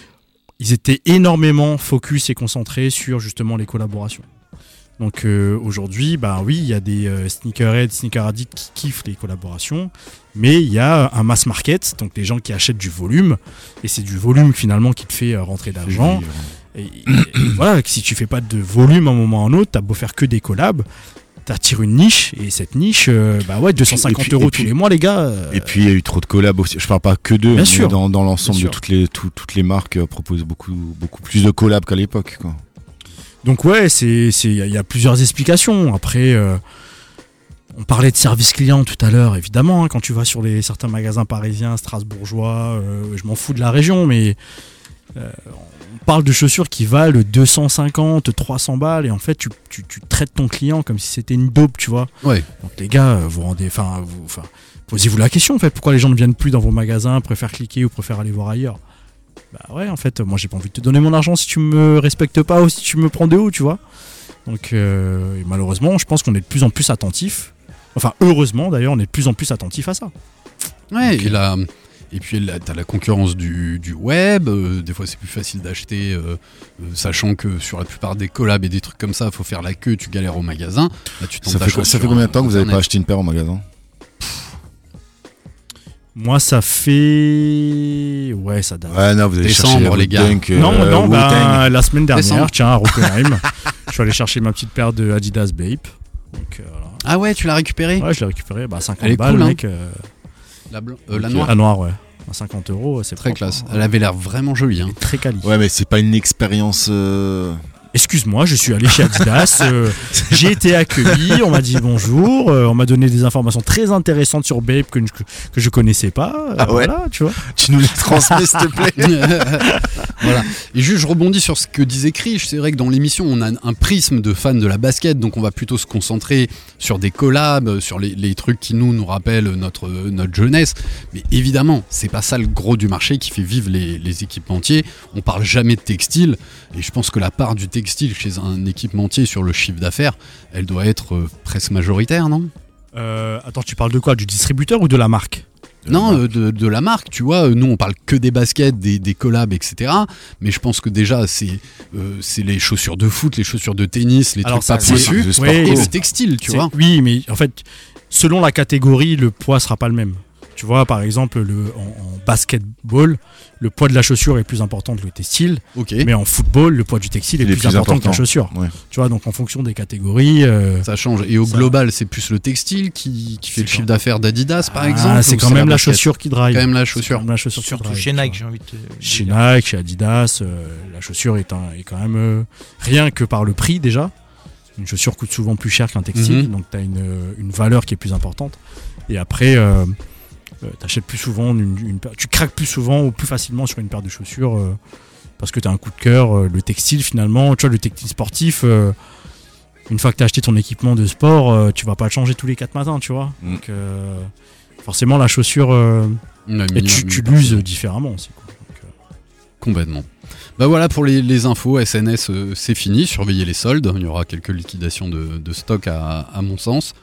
Ils étaient énormément focus et concentrés sur justement les collaborations. Donc euh, aujourd'hui, bah oui, il y a des euh, sneakerheads, sneaker addicts qui kiffent les collaborations, mais il y a un mass market, donc des gens qui achètent du volume, et c'est du volume finalement qui te fait euh, rentrer d'argent. Et, et- et voilà, que si tu fais pas de volume à un moment ou à un autre, t'as beau faire que des collabs, t'attires une niche, et cette niche, euh, bah ouais, deux cent cinquante Et puis- euros et puis- tous les mois, les gars. euh, Et puis il y a eu trop de collabs aussi. Je parle pas que d'eux, Bien mais sûr. dans, dans l'ensemble Bien de sûr. toutes les, tout- toutes les marques euh, proposent beaucoup, beaucoup plus de collabs qu'à l'époque. Quoi. Donc ouais, c'est c'est il y a plusieurs explications. Après, euh, on parlait de service client tout à l'heure, évidemment. Hein, quand tu vas sur les certains magasins parisiens, strasbourgeois, euh, je m'en fous de la région, mais euh, on parle de chaussures qui valent deux cent cinquante, trois cents balles, et en fait, tu, tu, tu traites ton client comme si c'était une dope, tu vois. Ouais. Donc les gars, euh, vous rendez, enfin, vous, enfin, posez-vous la question en fait, pourquoi les gens ne viennent plus dans vos magasins, préfèrent cliquer ou préfèrent aller voir ailleurs. Bah ouais, en fait, moi j'ai pas envie de te donner mon argent si tu me respectes pas ou si tu me prends de haut, tu vois. Donc euh, et malheureusement, je pense qu'on est de plus en plus attentif. Enfin, heureusement d'ailleurs, on est de plus en plus attentif à ça. Ouais, et, la- et puis là, t'as la concurrence du, du web, euh, des fois c'est plus facile d'acheter, euh, euh, sachant que sur la plupart des collabs et des trucs comme ça, faut faire la queue, tu galères au magasin. Là, tu tombes Ça ta fait, chance ça fait sur combien de temps que vous avez pas Internet. acheté une paire en magasin? Moi, ça fait. Ouais, ça date. Ouais, non, vous allez Décembre, chercher les gars. Dunk, euh, non, non, bah, Wu-Tang. la semaine dernière, Décembre. tiens, à Rockenheim, je suis allé chercher ma petite paire de Adidas Bape. Donc euh, voilà. Ah ouais, tu l'as récupéré? Ouais, je l'ai récupéré, bah cinquante Elle est balles, cool, hein. mec. euh, La, blanc- euh, la Ok. noire. La noire, ouais. À cinquante euros, c'est Très propre, classe. hein. Elle avait l'air vraiment jolie. Hein. Très quali. Ouais, mais c'est pas une expérience. euh, Excuse-moi, je suis allé chez Adidas, euh, j'ai été accueilli, on m'a dit bonjour, euh, on m'a donné des informations très intéressantes sur Bape que, je- que je connaissais pas. euh, Ah ouais Voilà, tu vois. Tu nous les transmets, s'il te plaît? Voilà. Et juste, je rebondis sur ce que disait Krish. C'est vrai que dans l'émission, on a un prisme de fans de la basket, donc on va plutôt se concentrer sur des collabs, sur les, les trucs qui nous nous rappellent notre notre jeunesse. Mais évidemment, c'est pas ça le gros du marché qui fait vivre les, les équipementiers. On parle jamais de textile, et je pense que la part du textile textile chez un équipementier sur le chiffre d'affaires, elle doit être euh, presque majoritaire, non ? Euh, attends, tu parles de quoi ? Du distributeur ou de la marque ? De Non, la euh, de, de la marque, tu vois. Nous, on parle que des baskets, des, des collabs, et cetera. Mais je pense que déjà, c'est, euh, c'est les chaussures de foot, les chaussures de tennis, les Alors, trucs pas ça, c'est- pointus, oui, et c'est- le textile, tu C'est- vois. Oui, mais en fait, selon la catégorie, le poids sera pas le même. Tu vois, par exemple, le, en, en basketball, le poids de la chaussure est plus important que le textile. Ok. Mais en football, le poids du textile est Il est plus, plus important, que important. la chaussure. Ouais. Tu vois, donc en fonction des catégories. euh, Ça change. Et au Ça- global, c'est plus le textile qui, qui fait le C'est chiffre quand- d'affaires d'Adidas, par ah, exemple. c'est ou quand même la basket chaussure qui drive. Quand même la C'est chaussure. quand même la chaussure qui Surtout drive, chez tu Nike, vois. j'ai envie de te Chez dire. Nike, chez Adidas, euh, la chaussure est, un, est quand même euh, rien que par le prix déjà. Une chaussure coûte souvent plus cher qu'un textile, Mhm. donc tu as une, une valeur qui est plus importante. Et après, euh, euh, t'achètes plus souvent, une, une paire- tu craques plus souvent ou plus facilement sur une paire de chaussures euh, parce que tu as un coup de cœur. Euh, le textile, finalement, tu vois, le textile sportif, euh, une fois que tu as acheté ton équipement de sport, euh, tu vas pas le changer tous les quatre matins, tu vois. Mm. Donc, euh, forcément, la chaussure, euh, Ouais, et minimum, tu, tu minimum. l'uses différemment aussi. Quoi. Donc, euh, Complètement. Bah voilà pour les, les infos, S N S euh, c'est fini, surveillez les soldes, il y aura quelques liquidations de, de stock à, à mon sens.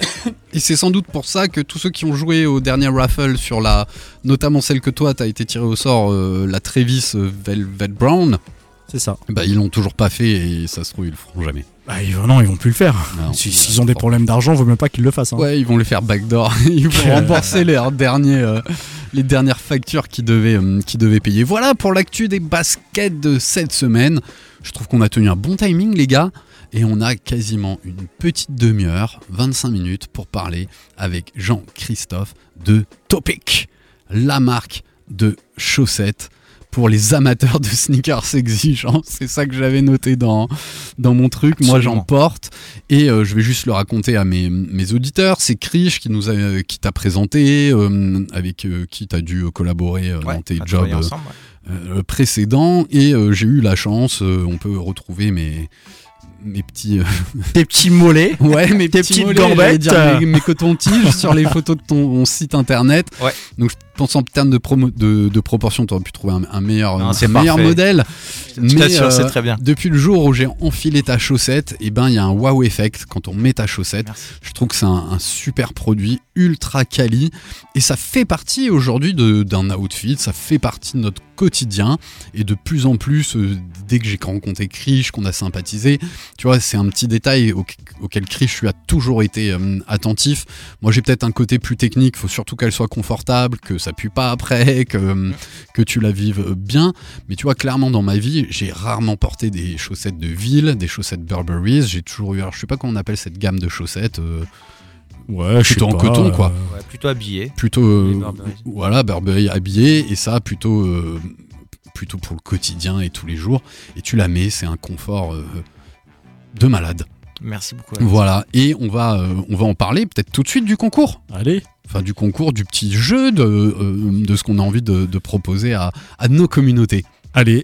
Et c'est sans doute pour ça que tous ceux qui ont joué au dernier raffle sur la, notamment celle que toi t'as été tiré au sort, euh, la Travis euh, Velvet Brown, c'est ça. bah ils l'ont toujours pas fait et ça se trouve ils le feront jamais. Bah, ils, non, ils vont plus le faire. Non, Si- ils S'ils vont ont des pas. problèmes d'argent, vaut même pas qu'ils le fassent. Hein. Ouais, ils vont les faire backdoor. Ils vont rembourser leurs derniers, euh, les dernières factures qu'ils devaient, euh, qu'ils devaient payer. Voilà pour l'actu des baskets de cette semaine. Je trouve qu'on a tenu un bon timing, les gars. Et on a quasiment une petite demi-heure, vingt-cinq minutes, pour parler avec Jean-Christophe de Topic, la marque de chaussettes pour les amateurs de sneakers exigeants. C'est ça que j'avais noté dans, dans mon truc. Absolument. Moi, j'en porte. Et euh, je vais juste le raconter à mes, mes auditeurs. C'est Krish qui nous a, qui t'a présenté, euh, avec euh, qui t'as dû collaborer euh, Ouais, dans tes on a jobs travaillé euh, ensemble, ouais. euh, précédents. Et euh, j'ai eu la chance, euh, on peut retrouver mes, mes petits... euh, Tes petits mollets. Ouais, mes Tes petits petites mollets, j'allais gambettes. dire mes, mes cotons-tiges sur les photos de ton site internet. Ouais. Donc je pense en termes de, promo, de, de proportion, tu aurais pu trouver un, un meilleur, Non, un c'est meilleur parfait. modèle. Je t'assure, euh, c'est très bien. Depuis le jour où j'ai enfilé ta chaussette, et ben il y a un wow effect quand on met ta chaussette. Merci. Je trouve que c'est un, un super produit, ultra quali, et ça fait partie aujourd'hui de- d'un outfit, ça fait partie de notre quotidien, et de plus en plus, euh, dès que j'ai rencontré Krish, qu'on a sympathisé, tu vois, c'est un petit détail au- auquel Krish lui a toujours été euh, attentif. Moi j'ai peut-être un côté plus technique, faut surtout qu'elle soit confortable, que ça pue pas après, que, euh, que tu la vives bien, mais tu vois, clairement dans ma vie, j'ai rarement porté des chaussettes de ville, des chaussettes Burberry, j'ai toujours eu, alors, je sais pas comment on appelle cette gamme de chaussettes, euh, Ouais, je sais plutôt en pas, coton, quoi. euh, Ouais, plutôt habillé. plutôt euh, Les Burberry. voilà, Burberry habillé, et ça plutôt euh, plutôt pour le quotidien et tous les jours, et tu la mets, c'est un confort euh, de malade. Merci beaucoup. Alex. Voilà, et on va euh, on va en parler peut-être tout de suite du concours. Allez. Enfin, du concours, du petit jeu, de, euh, de ce qu'on a envie de, de proposer à, à nos communautés. Allez,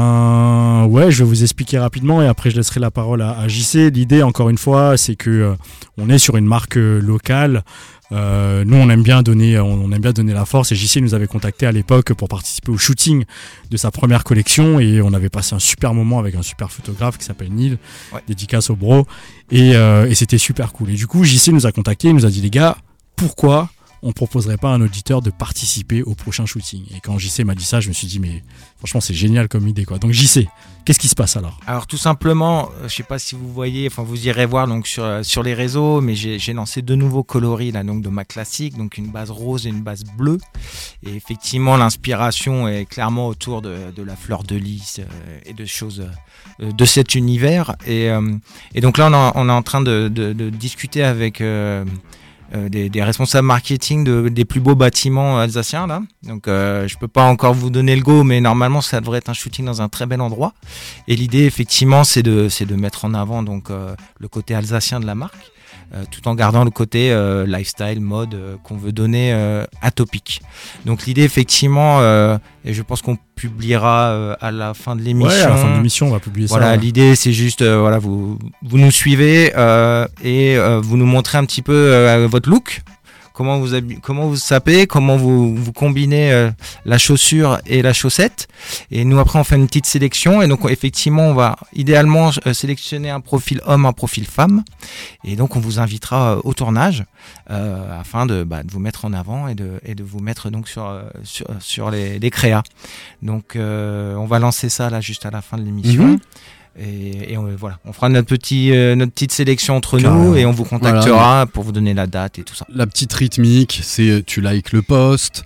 ben ouais, je vais vous expliquer rapidement et après je laisserai la parole à, à J C. L'idée, encore une fois, c'est que euh, on est sur une marque euh, locale. Euh, nous, on aime bien donner, on, on aime bien donner la force. Et J C nous avait contacté à l'époque pour participer au shooting de sa première collection et on avait passé un super moment avec un super photographe qui s'appelle Neil, Ouais. dédicace au bro. Et, euh, et c'était super cool. Et du coup, J C nous a contacté, il nous a dit les gars, pourquoi on proposerait pas à un auditeur de participer au prochain shooting? Et quand J C m'a dit ça, je me suis dit mais franchement c'est génial comme idée quoi. Donc J C, qu'est-ce qui se passe alors? Alors tout simplement, euh, je sais pas si vous voyez, enfin vous irez voir donc sur euh, sur les réseaux, mais j'ai j'ai lancé deux nouveaux coloris là donc de ma classique, donc une base rose et une base bleue. Et effectivement l'inspiration est clairement autour de, de la fleur de lys euh, et de choses euh, de cet univers. Et euh, et donc là on, a- on est en train de, de, de discuter avec euh, Euh, des, des responsables marketing de, des plus beaux bâtiments alsaciens là. Donc euh, je peux pas encore vous donner le go, mais normalement ça devrait être un shooting dans un très bel endroit. Et l'idée effectivement c'est de c'est de mettre en avant donc euh, le côté alsacien de la marque, euh, tout en gardant le côté euh, lifestyle mode euh, qu'on veut donner euh, à Topic. Donc l'idée effectivement euh, et je pense qu'on publiera euh, à la fin de l'émission. Ouais, à la fin de l'émission, on va publier Voilà, ça. ouais. l'idée c'est juste, euh, voilà, vous vous nous suivez euh, et euh, vous nous montrez un petit peu euh, votre look, comment vous habi- comment vous sapez, comment vous vous combinez euh, la chaussure et la chaussette. Et nous après on fait une petite sélection et donc effectivement on va idéalement euh, sélectionner un profil homme, un profil femme. Et donc on vous invitera euh, au tournage euh, afin de, bah, de vous mettre en avant et de et de vous mettre donc sur euh, sur sur les, les créas. Donc euh, on va lancer ça là juste à la fin de l'émission. Mmh. Et, et on, voilà, on fera notre, petit, euh, notre petite sélection entre Carrément. nous et on vous contactera voilà. pour vous donner la date et tout ça. La petite rythmique, c'est tu likes le post,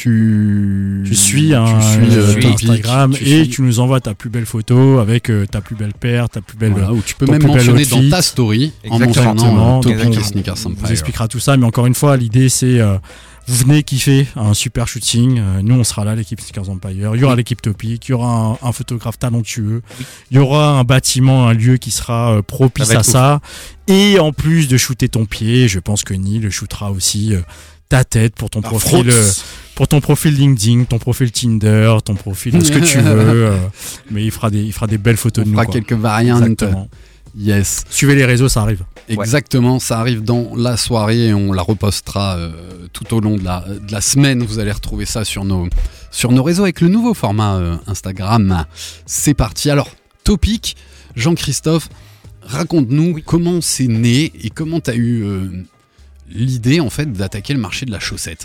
tu, tu suis, un, tu suis euh, Instagram tu et suis... tu nous envoies ta plus belle photo avec euh, ta plus belle paire, ta plus belle. Voilà, ou tu peux même mentionner dans ta story en mentionnant euh, Topic et Sneakers Empire. On vous expliquera tout ça, mais encore une fois, l'idée c'est. Euh, Vous venez kiffer un super shooting. Euh, nous, on sera là, l'équipe Sneakers Empire. Il y aura oui. l'équipe Topic. Il y aura un, un photographe talentueux. Oui. Il y aura un bâtiment, un lieu qui sera euh, propice ça à ça. Ouf. Et en plus de shooter ton pied, je pense que Neil shootera aussi euh, ta tête pour ton ah, profil, euh, pour ton profil LinkedIn, ton profil Tinder, ton profil ce que tu veux. Euh, mais il fera des, il fera des belles photos on de fera nous. On fera quelques variantes. Exactement. Yes. Suivez les réseaux, ça arrive. Exactement, ça arrive dans la soirée et on la repostera euh, tout au long de la, de la semaine. Vous allez retrouver ça sur nos, sur nos réseaux avec le nouveau format euh, Instagram. C'est parti. Alors, Topic, Jean-Christophe, raconte-nous oui. comment c'est né et comment tu as eu euh, l'idée en fait d'attaquer le marché de la chaussette.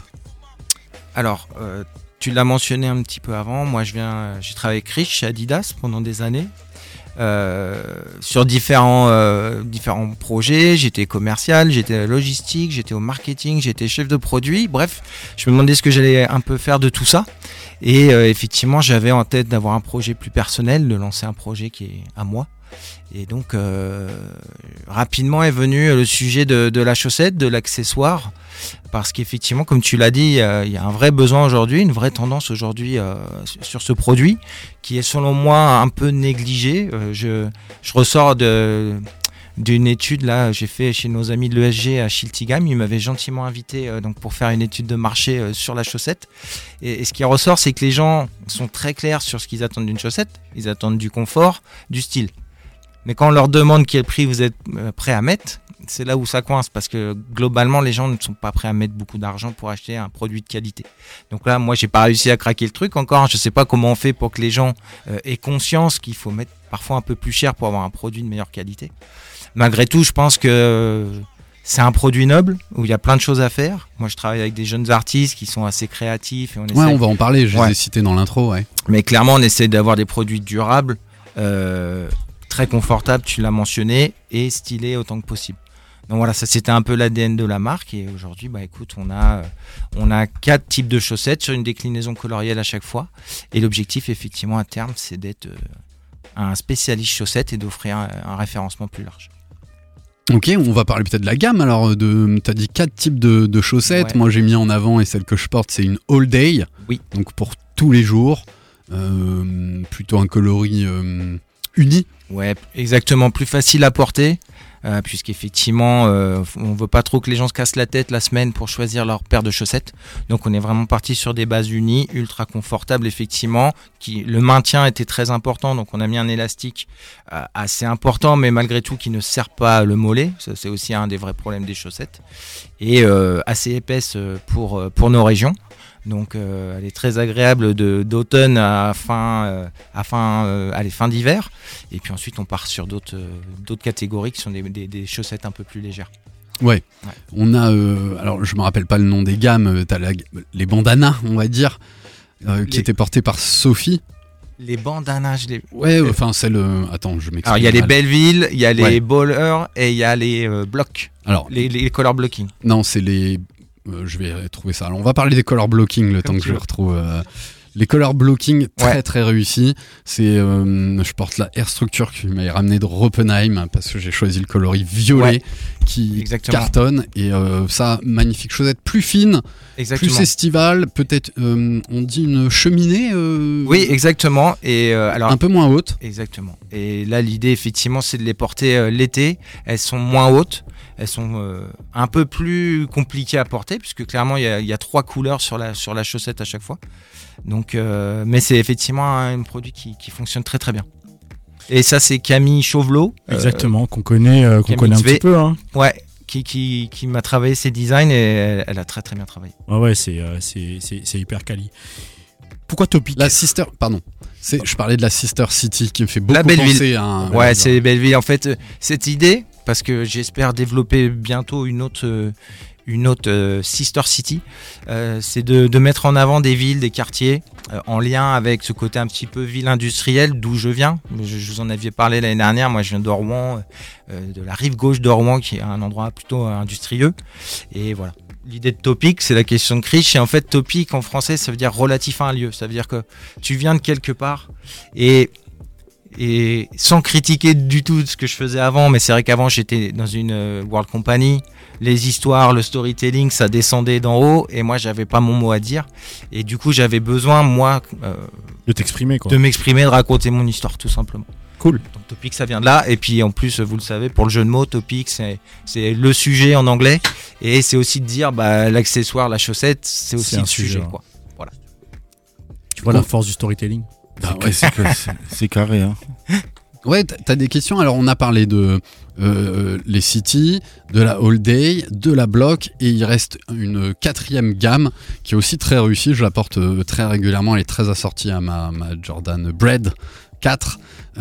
Alors, euh, tu l'as mentionné un petit peu avant. Moi, je viens, j'ai travaillé avec Rich chez Adidas pendant des années. Euh, sur différents euh, différents projets, j'étais commercial, j'étais logistique, j'étais au marketing, j'étais chef de produit. Bref, je me demandais ce que j'allais un peu faire de tout ça. Et euh, effectivement, j'avais en tête d'avoir un projet plus personnel, de lancer un projet qui est à moi. Et donc, euh, rapidement est venu le sujet de, de la chaussette, de l'accessoire. Parce qu'effectivement, comme tu l'as dit, euh, il y a un vrai besoin aujourd'hui, une vraie tendance aujourd'hui euh, sur ce produit qui est selon moi un peu négligé. Euh, je, je ressors de, d'une étude là, j'ai fait chez nos amis de l'E S G à Schiltigheim. Ils m'avaient gentiment invité euh, donc pour faire une étude de marché euh, sur la chaussette. Et, et ce qui ressort, c'est que les gens sont très clairs sur ce qu'ils attendent d'une chaussette. Ils attendent du confort, du style. Mais quand on leur demande quel prix vous êtes euh, prêt à mettre, c'est là où ça coince parce que globalement les gens ne sont pas prêts à mettre beaucoup d'argent pour acheter un produit de qualité. Donc là moi j'ai pas réussi à craquer le truc encore, je sais pas comment on fait pour que les gens euh, aient conscience qu'il faut mettre parfois un peu plus cher pour avoir un produit de meilleure qualité. Malgré tout je pense que euh, c'est un produit noble où il y a plein de choses à faire. Moi je travaille avec des jeunes artistes qui sont assez créatifs et on essaie... Ouais on va en parler, je ouais. les ai cités dans l'intro. Ouais. Mais clairement on essaie d'avoir des produits durables, euh, très confortables, tu l'as mentionné, et stylés autant que possible. Donc voilà, ça c'était un peu l'A D N de la marque et aujourd'hui, bah écoute, on a on a quatre types de chaussettes sur une déclinaison colorielle à chaque fois. Et l'objectif, effectivement, à terme, c'est d'être un spécialiste chaussettes et d'offrir un, un référencement plus large. Ok, on va parler peut-être de la gamme. Alors, de, t'as dit quatre types de, de chaussettes. Ouais. Moi, j'ai mis en avant et celle que je porte, c'est une all day. Oui. Donc pour tous les jours, euh, plutôt un coloris euh, uni. Ouais, exactement, plus facile à porter. Euh, puisqu'effectivement euh, on veut pas trop que les gens se cassent la tête la semaine pour choisir leur paire de chaussettes, donc on est vraiment parti sur des bases unies, ultra confortables effectivement, qui, le maintien était très important, donc on a mis un élastique euh, assez important mais malgré tout qui ne serre pas le mollet, ça c'est aussi un des vrais problèmes des chaussettes, et euh, assez épaisse pour, pour nos régions. Donc euh, elle est très agréable de, d'automne à fin, euh, à fin, euh, allez, fin d'hiver. Et puis ensuite on part sur d'autres, euh, d'autres catégories qui sont des, des, des chaussettes un peu plus légères. Ouais. ouais. On a, euh, alors je me rappelle pas le nom des gammes. T'as la, les bandanas, on va dire, euh, qui les... étaient portées par Sophie. Les bandanas, je les. Ouais, enfin c'est le. Attends, je m'explique. Alors il y a les Belleville, il y a les ouais. Ballers et il y a les euh, blocs. Alors les, les color blocking. Non, c'est les. Euh, je vais trouver ça. Alors, on va parler des color blocking le Comme temps que je les retrouve. Euh, les color blocking très ouais. très réussis. C'est, euh, je porte la Air Structure qui m'a ramené de Roppenheim parce que j'ai choisi le coloris violet ouais. qui Exactement. cartonne et euh, ça magnifique chaussette plus fine, exactement. Plus estivale. Peut-être euh, on dit une cheminée. Euh, oui, exactement. Et euh, alors un peu moins haute. Exactement. Et là, l'idée effectivement, c'est de les porter euh, l'été. Elles sont moins hautes. Elles sont euh, un peu plus compliquées à porter puisque clairement il y, y a trois couleurs sur la sur la chaussette à chaque fois. Donc, euh, mais c'est effectivement un, un produit qui, qui fonctionne très très bien. Et ça c'est Camille Chauvelot. Exactement, euh, qu'on connaît, euh, qu'on connaît un petit peu. Hein. Ouais, qui, qui, qui m'a travaillé ses designs et elle, elle a très très bien travaillé. Ouais, ouais, c'est, euh, c'est, c'est, c'est hyper quali. Pourquoi Topic? La Sister, pardon. C'est, je parlais de la Sister City qui me fait beaucoup La Belleville. penser à un. Ouais, c'est Belleville. En fait, cette idée, parce que j'espère développer bientôt une autre, euh, une autre euh, Sister City, euh, c'est de, de mettre en avant des villes, des quartiers, euh, en lien avec ce côté un petit peu ville industrielle, d'où je viens. Je, je vous en avais parlé l'année dernière. Moi, je viens de Rouen, euh, de la rive gauche de Rouen, qui est un endroit plutôt industrieux. Et voilà. L'idée de topic, c'est la question de Krish. Et en fait, topic en français, ça veut dire relatif à un lieu. Ça veut dire que tu viens de quelque part et, et sans critiquer du tout ce que je faisais avant, mais c'est vrai qu'avant, j'étais dans une euh, World Company. Les histoires, le storytelling, ça descendait d'en haut et moi, j'avais pas mon mot à dire. Et du coup, j'avais besoin, moi, euh, de t'exprimer, quoi. De m'exprimer, de raconter mon histoire, tout simplement. Cool. Donc topic, ça vient de là. Et puis en plus, vous le savez, pour le jeu de mots, topic, c'est, c'est le sujet en anglais. Et c'est aussi de dire, bah, l'accessoire, la chaussette, c'est aussi c'est le un sujet. sujet, Quoi. Voilà. Tu vois la force du storytelling. Ah ouais, c'est, que- c'est- c'est carré. Hein. Ouais, t'as t'as des questions. Alors, on a parlé de euh, les City, de la All Day, de la Block, et il reste une quatrième gamme qui est aussi très réussie. Je la porte euh, très régulièrement. Elle est très assortie à ma, ma Jordan Bread quatre,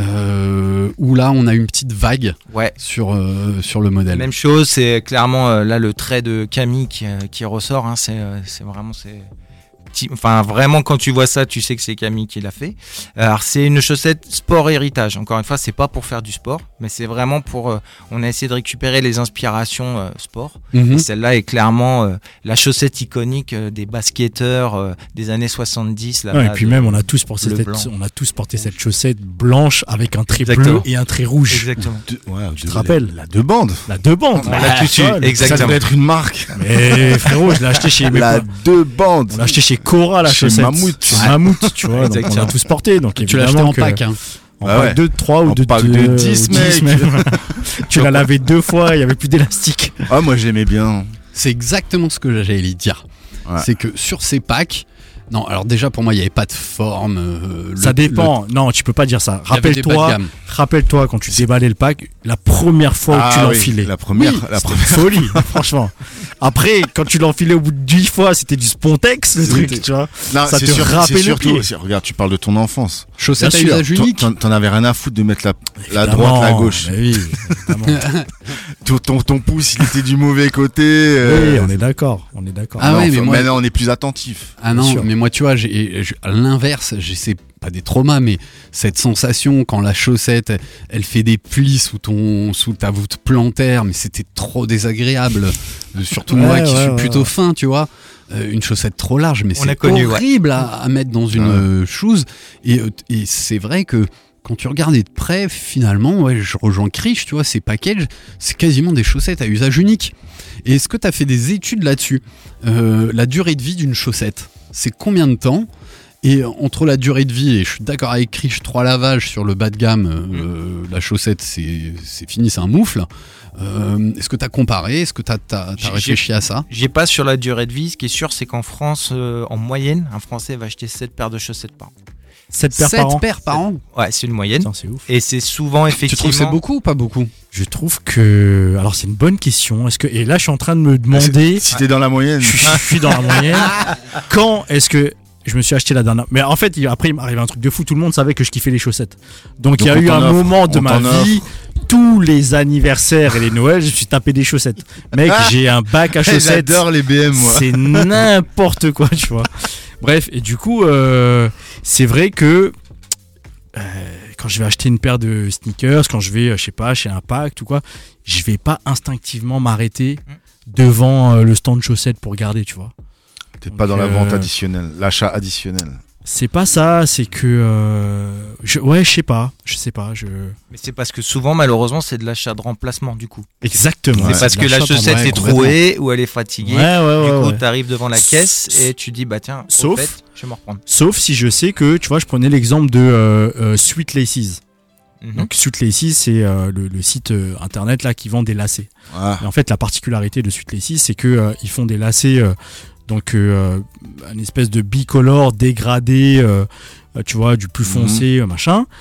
euh, où là, on a une petite vague Ouais. sur, euh, sur le modèle. Même chose, c'est clairement euh, là le trait de Camille qui, euh, qui ressort. Hein, c'est, euh, c'est vraiment. C'est... Enfin, vraiment, quand tu vois ça, tu sais que c'est Camille qui l'a fait. Alors, c'est une chaussette sport héritage. Encore une fois, c'est pas pour faire du sport, mais c'est vraiment pour. Euh, on a essayé de récupérer les inspirations euh, sport. Mhm. Et celle-là est clairement euh, la chaussette iconique euh, des basketteurs euh, des années soixante-dix. Là, Ouais, et là, puis de- même, on a tous porté bleu, cette, blanc. on a tous porté cette chaussette blanche avec un trait Exactement. bleu et un trait rouge. Exactement. Deux- ouais, Tu deux- te rappelles La deux bandes. La deux bandes. On l'a tout de suite. folle. Exactement. Ça devait être une marque. Mais frérot, je l'ai acheté chez mes La potes. deux bandes. On l'a acheté chez Cora la Chez chaussette. Mammouth. Chez Mammouth, tu vois. Donc on l'a Exactement. tous porté. Donc Tu l'as acheté évidemment en que- pack. Hein. En Ah pack ouais. de trois ou En de pack deux- de ou dix, dix mec. même. Tu l'as lavé deux fois, il y avait plus d'élastique. Ah, moi j'aimais bien. C'est exactement ce que j'allais dire. Ouais. C'est que sur ces packs, non, alors déjà pour moi, il n'y avait pas de forme. euh, le- Ça dépend. Non, tu peux pas dire ça. le- il y avait des bas de Rappelle-toi, gamme. rappelle-toi quand tu déballais le pack, la première fois Ah que tu oui, l'enfilais. La première. Oui, la c'était première. une folie, franchement. Après, quand tu l'enfilais au bout de dix fois, c'était du Spontex, le C'était- truc, tu vois. Non, Ça c'est te sûr- râpait c'est le surtout. pied. c'est- Regarde, tu parles de ton enfance. Chaussettes à Bien sûr. usage T'en- unique. T'en, t'en avais rien à foutre de mettre la, la Évidemment, droite, la gauche. mais oui, évidemment. Ton, ton, ton pouce, il était du mauvais côté. euh, Oui, on est d'accord, on est d'accord. Ah non, ouais, mais faut- moi- maintenant on est plus attentif. Ah Bien non, sûr. mais moi tu vois, j'ai, j'ai- à l'inverse, j'ai ces- pas des traumas, mais cette sensation quand la chaussette, elle, elle fait des plis sous ton, sous ta voûte plantaire, mais c'était trop désagréable. Euh, Surtout Ouais, moi qui ouais, suis ouais, plutôt ouais. fin, tu vois. Euh, une chaussette trop large, mais On c'est a connu, ouais. horrible à, à mettre dans une Ouais. euh, chose. Et, euh, et c'est vrai que quand tu regardes de près, finalement, ouais, je rejoins Krish, tu vois, ces packages, c'est quasiment des chaussettes à usage unique. Et est-ce que tu as fait des études là-dessus? Euh, La durée de vie d'une chaussette, c'est combien de temps? Et entre la durée de vie, et je suis d'accord avec Krish, trois lavages sur le bas de gamme, euh, la chaussette, c'est, c'est fini, c'est un moufle. Euh, est-ce que tu as comparé? Est-ce que tu as J'ai- réfléchi à ça? J'ai pas sur la durée de vie. Ce qui est sûr, c'est qu'en France, euh, en moyenne, un Français va acheter sept paires de chaussettes par an. sept paires sept par an. paires par an? Ouais, c'est une moyenne. Putain, c'est ouf. Et c'est souvent effectivement. Tu trouves que c'est beaucoup ou pas beaucoup? Je trouve que. Alors, c'est une bonne question. Est-ce que... Et là, je suis en train de me demander. Si t'es dans la moyenne. Je suis- je suis dans la moyenne. Quand est-ce que je me suis acheté la dernière? Mais en fait, il- après, il m'arrive un truc de fou. Tout le monde savait que je kiffais les chaussettes. Donc, il y a Donc, eu on un t'en offre. moment de On ma t'en vie, tous les anniversaires et les Noëls, je me suis tapé des chaussettes. Mec, j'ai un bac à chaussettes. J'adore les B M, moi. C'est n'importe quoi, tu vois. Bref, et du coup, euh, c'est vrai que euh, quand je vais acheter une paire de sneakers, quand je vais, euh, je sais pas, chez Impact ou quoi, je vais pas instinctivement m'arrêter devant euh, le stand de chaussettes pour regarder, tu vois. T'es pas dans Donc, la vente euh, additionnelle, l'achat additionnel. C'est pas ça, c'est que euh, je, ouais, je sais pas, je sais pas, je Mais c'est parce que souvent, malheureusement, c'est de l'achat de remplacement du coup. exactement. c'est parce de que la l'achat chaussette pendant- est trouée ou elle est fatiguée. Ouais, ouais, du ouais, coup, ouais. t'arrives devant la caisse et tu dis bah tiens, au Sauf- fait, je vais m'en reprendre. Sauf si je sais que, tu vois, je prenais l'exemple de euh, euh, Sweet Laces. Mhm. Donc Sweet Laces, c'est euh, le, le site euh, internet là qui vend des lacets. Ah. Et en fait, la particularité de Sweet Laces, c'est que euh, ils font des lacets, euh, donc euh, une espèce de bicolore dégradé, euh, euh, tu vois, du plus foncé, euh, machin.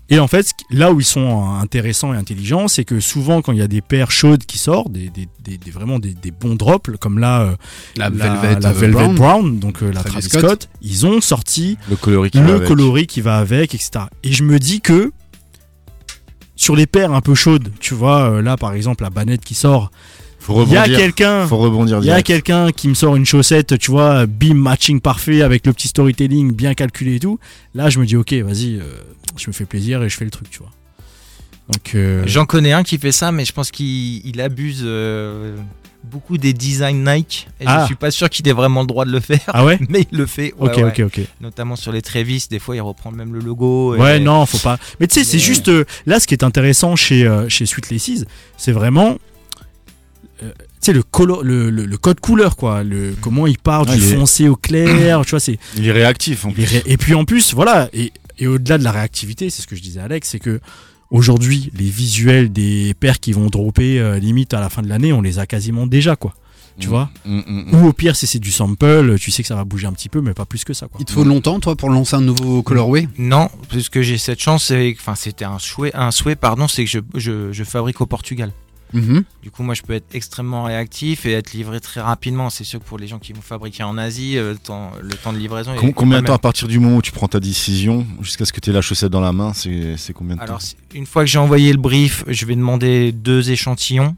Et en fait, là où ils sont intéressants et intelligents, c'est que souvent, quand il y a des paires chaudes qui sortent, des, des, des, des vraiment des, des bons drops, comme là, euh, La la, Velvet, la euh, Velvet Brown. Brown, donc euh, la Travis Travis Scott. Scott. ils ont sorti Le coloris qui va le avec. coloris qui va avec, et cetera. Et je me dis que sur les paires un peu chaudes, tu vois, euh, là par exemple la Banette qui sort, Faut il y a rebondir. quelqu'un. Faut rebondir Il y a direct. quelqu'un qui me sort une chaussette, tu vois, beam matching parfait avec le petit storytelling bien calculé et tout. Là, je me dis, ok, vas-y, euh, je me fais plaisir et je fais le truc, tu vois. Donc, euh, J'en connais un qui fait ça, mais je pense qu'il il abuse euh, beaucoup des designs Nike. Et Ah. je suis pas sûr qu'il ait vraiment le droit de le faire. ah ouais. Mais il le fait. Ouais, Ok, ouais. ok, ok. Notamment sur les Travis, des fois il reprend même le logo. Ouais, et- non, faut pas. Mais tu sais, c'est Mais- juste euh, là, ce qui est intéressant chez euh, chez Sweet Laces, c'est vraiment, euh, tu sais, le, colo- le, le, le code couleur, quoi. Le comment il part Ah, du il est- foncé au clair, tu vois, c'est. Il est réactif en Il est plus. ré- Et puis en plus, voilà, et, et au-delà de la réactivité, c'est ce que je disais à Alex, c'est que aujourd'hui, les visuels des paires qui vont dropper euh, limite à la fin de l'année, on les a quasiment déjà, quoi. Tu Mm. vois. Mm, mm, mm. Ou au pire, si c'est du sample, tu sais que ça va bouger un petit peu, mais pas plus que ça, quoi. Il te faut longtemps, toi, pour lancer un nouveau colorway? Non, puisque j'ai cette chance, c'est- enfin c'était un souhait, un souhait pardon, c'est que je, je, je fabrique au Portugal. Mhm. Du coup, moi, je peux être extrêmement réactif et être livré très rapidement. C'est sûr que pour les gens qui vont fabriquer en Asie, euh, le temps, le temps de livraison. Com- est combien pas de temps à même. partir du moment où tu prends ta décision jusqu'à ce que tu aies la chaussette dans la main, c'est c'est combien de temps? Alors, c'est- une fois que j'ai envoyé le brief, je vais demander deux échantillons.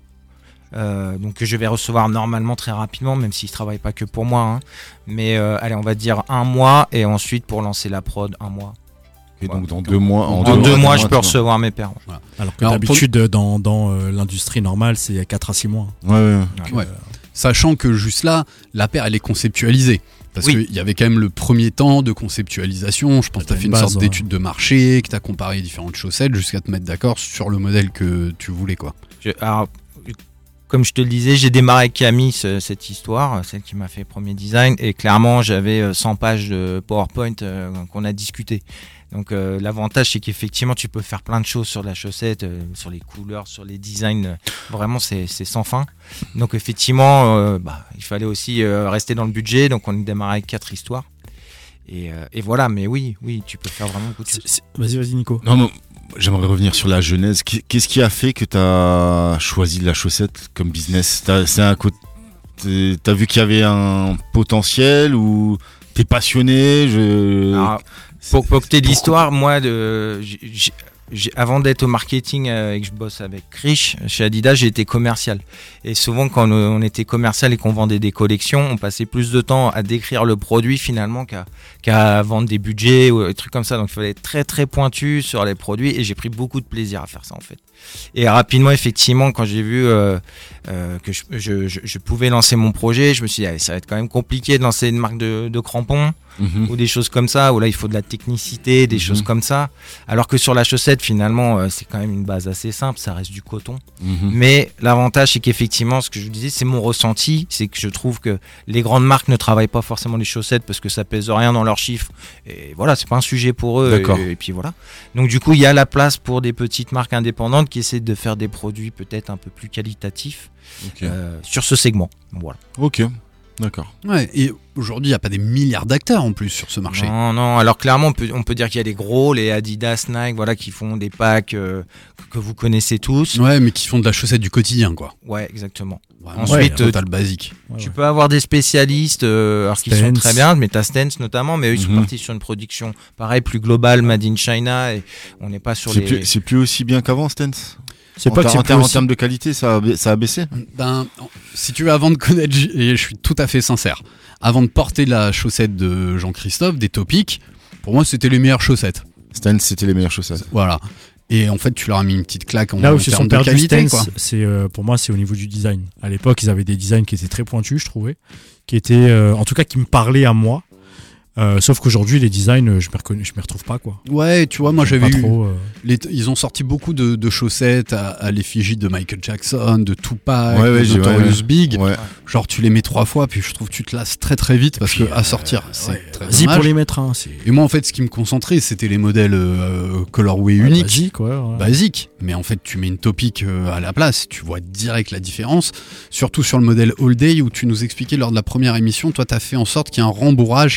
Euh, donc que je vais recevoir normalement très rapidement, même s'ils ne travaillent pas que pour moi. Hein. Mais euh, allez, on va dire un mois et ensuite pour lancer la prod, un mois. Et donc Ouais. dans deux mois, En, deux, mois, je peux tu vois. recevoir mes paires. Alors que Alors, d'habitude, dans, dans euh, l'industrie normale, c'est quatre à six mois. Ouais, ouais. Donc, Ouais. Sachant que juste là, la paire, elle est conceptualisée. Parce Oui. qu'il y avait quand même le premier temps de conceptualisation. Je pense que tu as T'as fait une une base, sorte ouais. d'étude de marché, que tu as comparé différentes chaussettes jusqu'à te mettre d'accord sur le modèle que tu voulais, quoi. Je- alors, comme je te le disais, j'ai démarré avec Camille ce- cette histoire, celle qui m'a fait le premier design, et clairement j'avais euh, cent pages de PowerPoint euh, qu'on a discuté. Donc euh, l'avantage c'est qu'effectivement tu peux faire plein de choses sur la chaussette, euh, sur les couleurs, sur les designs, euh, vraiment c'est c'est sans fin. Donc effectivement, euh, bah, il fallait aussi euh, rester dans le budget, donc on a démarré avec quatre histoires. Et, euh, et voilà, mais oui, oui, tu peux faire vraiment beaucoup de choses. C'est- c'est- Vas-y, vas-y, Nico. Non, non, j'aimerais revenir sur la genèse. Qu'est- Qu'est-ce qui a fait que tu as choisi la chaussette comme business? T'as- C'est un côté. T'as vu qu'il y avait un potentiel ou t'es passionné? Je... Alors, pour compter l'histoire, moi, de, j'ai- j'ai- j'ai- avant d'être au marketing euh, et que je bosse avec Krish chez Adidas, j'ai été commercial. Et souvent, quand on, on était commercial et qu'on vendait des collections, on passait plus de temps à décrire le produit finalement qu'à qu'à vendre des budgets ou des trucs comme ça. Donc, il fallait être très très pointu sur les produits et j'ai pris beaucoup de plaisir à faire ça en fait. Et rapidement, effectivement, quand j'ai vu euh, euh, que je, je, je, je pouvais lancer mon projet, je me suis dit, allez, ça va être quand même compliqué de lancer une marque de, de crampons. Mhm. Ou des choses comme ça, où là il faut de la technicité, des Mhm. choses comme ça. Alors que sur la chaussette, finalement, euh, c'est quand même une base assez simple, ça reste du coton. Mhm. Mais l'avantage, c'est qu'effectivement, ce que je vous disais, c'est mon ressenti, c'est que je trouve que les grandes marques ne travaillent pas forcément les chaussettes parce que ça pèse rien dans leurs chiffres. Et voilà, c'est pas un sujet pour eux. D'accord. Et, et puis voilà. Donc du coup, il y a la place pour des petites marques indépendantes qui essaient de faire des produits peut-être un peu plus qualitatifs Ok. euh, sur ce segment. Voilà. Ok, d'accord. Ouais, et aujourd'hui, il n'y a pas des milliards d'acteurs en plus sur ce marché. Non, non. Alors clairement, on peut, on peut dire qu'il y a des gros, les Adidas, Nike, voilà, qui font des packs euh, que vous connaissez tous. Ouais, mais qui font de la chaussette du quotidien, quoi. Ouais, exactement. Vraiment, Ensuite, ouais, total basique. Ouais, Tu ouais. peux avoir des spécialistes, euh, alors qui sont Stance. très bien, mais t'as Stance notamment, mais eux ils sont Mhm. partis sur une production pareil plus globale, made in China, et on n'est pas sur C'est les. plus, c'est plus aussi bien qu'avant, Stance? C'est En pas que ter- c'est en, plus ter- en aussi- termes de qualité, ça a, ba- ça a baissé? Ben, si tu veux, avant de connaître, et je suis tout à fait sincère, avant de porter la chaussette de Jean-Christophe, des Topic, pour moi, c'était les meilleures chaussettes. Stance, c'était les meilleures chaussettes. Voilà. Et en fait, tu leur as mis une petite claque en, Là où en se sont termes de perdus qualité, Stance, quoi. c'est euh, pour moi, c'est au niveau du design. À l'époque, ils avaient des designs qui étaient très pointus, je trouvais, qui étaient, euh, en tout cas, qui me parlaient à moi. Euh, sauf qu'aujourd'hui, les designs, euh, je me reconnais, je me retrouve pas, quoi. Ouais, tu vois, moi J'aime j'avais pas eu. trop, euh, les- ils ont sorti beaucoup de, de chaussettes à, à l'effigie de Michael Jackson, de Tupac, Ouais, ouais, de j'ai- Notorious ouais, Big. Ouais. Genre, tu les mets trois fois, puis je trouve que tu te lasses très très vite parce puis, que à sortir, c'est ouais, très Vas-y dommage. pour les mettre, hein, c'est Et moi, en fait, ce qui me concentrait, c'était les modèles euh, colorway ouais, uniques. basique, ouais, ouais. Basique, mais en fait tu mets une Topic euh, à la place, tu vois direct la différence, surtout sur le modèle All Day où tu nous expliquais lors de la première émission, toi t'as fait en sorte qu'il y ait un rembourrage qui aille du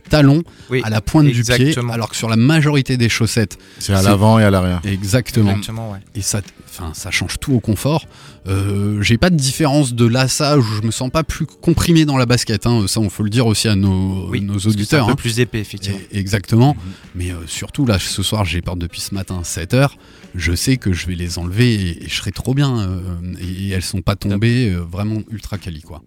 talon Oui, à la pointe exactement. du pied, alors que sur la majorité des chaussettes, C'est à l'avant et à l'arrière. Exactement. Exactement, ouais. Et ça, enfin, ça change tout au confort. Euh, j'ai pas de différence de lassage, je me sens pas plus comprimé dans la basket. Hein. Ça, on faut le dire aussi à nos, Oui, nos parce que c'est auditeurs. un peu hein. plus épais, effectivement. Et- exactement. Mais euh, surtout, là, ce soir, j'ai peur depuis ce matin, sept heures. Je sais que je vais les enlever et, et je serai trop bien. euh, et, et elles sont pas tombées, euh, vraiment ultra quali, quoi.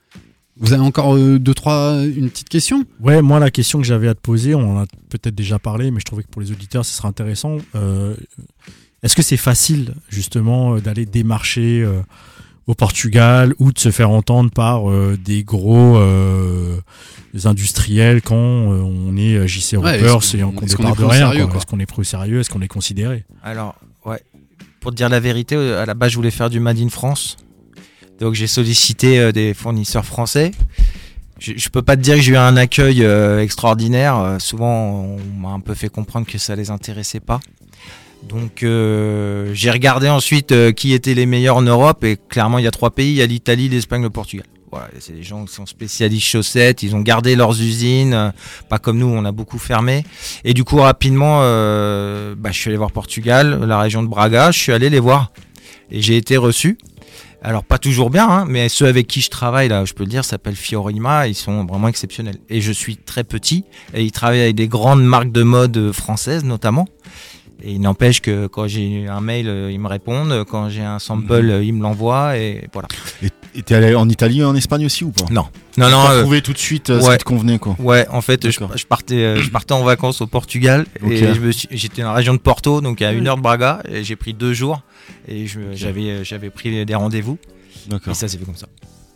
Vous avez encore euh, deux, trois, une petite question ? Ouais, moi, la question que j'avais à te poser, on en a peut-être déjà parlé, mais je trouvais que pour les auditeurs, ce serait intéressant. Euh, est-ce que c'est facile, justement, euh, d'aller démarcher euh, au Portugal ou de se faire entendre par euh, des gros euh, des industriels quand euh, on est J C Ouais, Rockers est-ce et qu'on- qu'on est-ce qu'on départ est de pris au rien sérieux, quoi. quoi. Est-ce qu'on est pris au sérieux? Est-ce qu'on est considéré? Alors, ouais. Pour te dire la vérité, à la base, je voulais faire du Made in France. Donc, j'ai sollicité euh, des fournisseurs français. Je, je peux pas te dire que j'ai eu un accueil euh, extraordinaire. Euh, souvent, on m'a un peu fait comprendre que ça les intéressait pas. Donc, euh, j'ai regardé ensuite euh, qui étaient les meilleurs en Europe. Et clairement, il y a trois pays. Il y a l'Italie, l'Espagne, le Portugal. Voilà, c'est des gens qui sont spécialistes chaussettes. Ils ont gardé leurs usines. euh, pas comme nous, on a beaucoup fermé. Et du coup, rapidement, euh, bah, je suis allé voir Portugal, la région de Braga. Je suis allé les voir. Et j'ai été reçu. Alors, pas toujours bien, hein, mais ceux avec qui je travaille, là, je peux le dire, s'appellent Fiorima. Ils sont vraiment exceptionnels. Et je suis très petit. Et ils travaillent avec des grandes marques de mode françaises, notamment. Et il n'empêche que quand j'ai un mail, euh, ils me répondent. Quand j'ai un sample, Mhm. euh, ils me l'envoient. Et voilà. Et et t'es allé en Italie et en Espagne aussi ou pas? Non. Non, non. T'as euh, trouvé tout de suite euh, ce ouais. qui te convenait, quoi. Ouais, en fait, je, D'accord. je partais, euh, je partais en vacances au Portugal Ok. et je me suis- j'étais dans la région de Porto, donc à une heure de Braga, et j'ai pris deux jours et je- j'avais, euh, j'avais pris des rendez-vous et D'accord. ça s'est fait comme ça.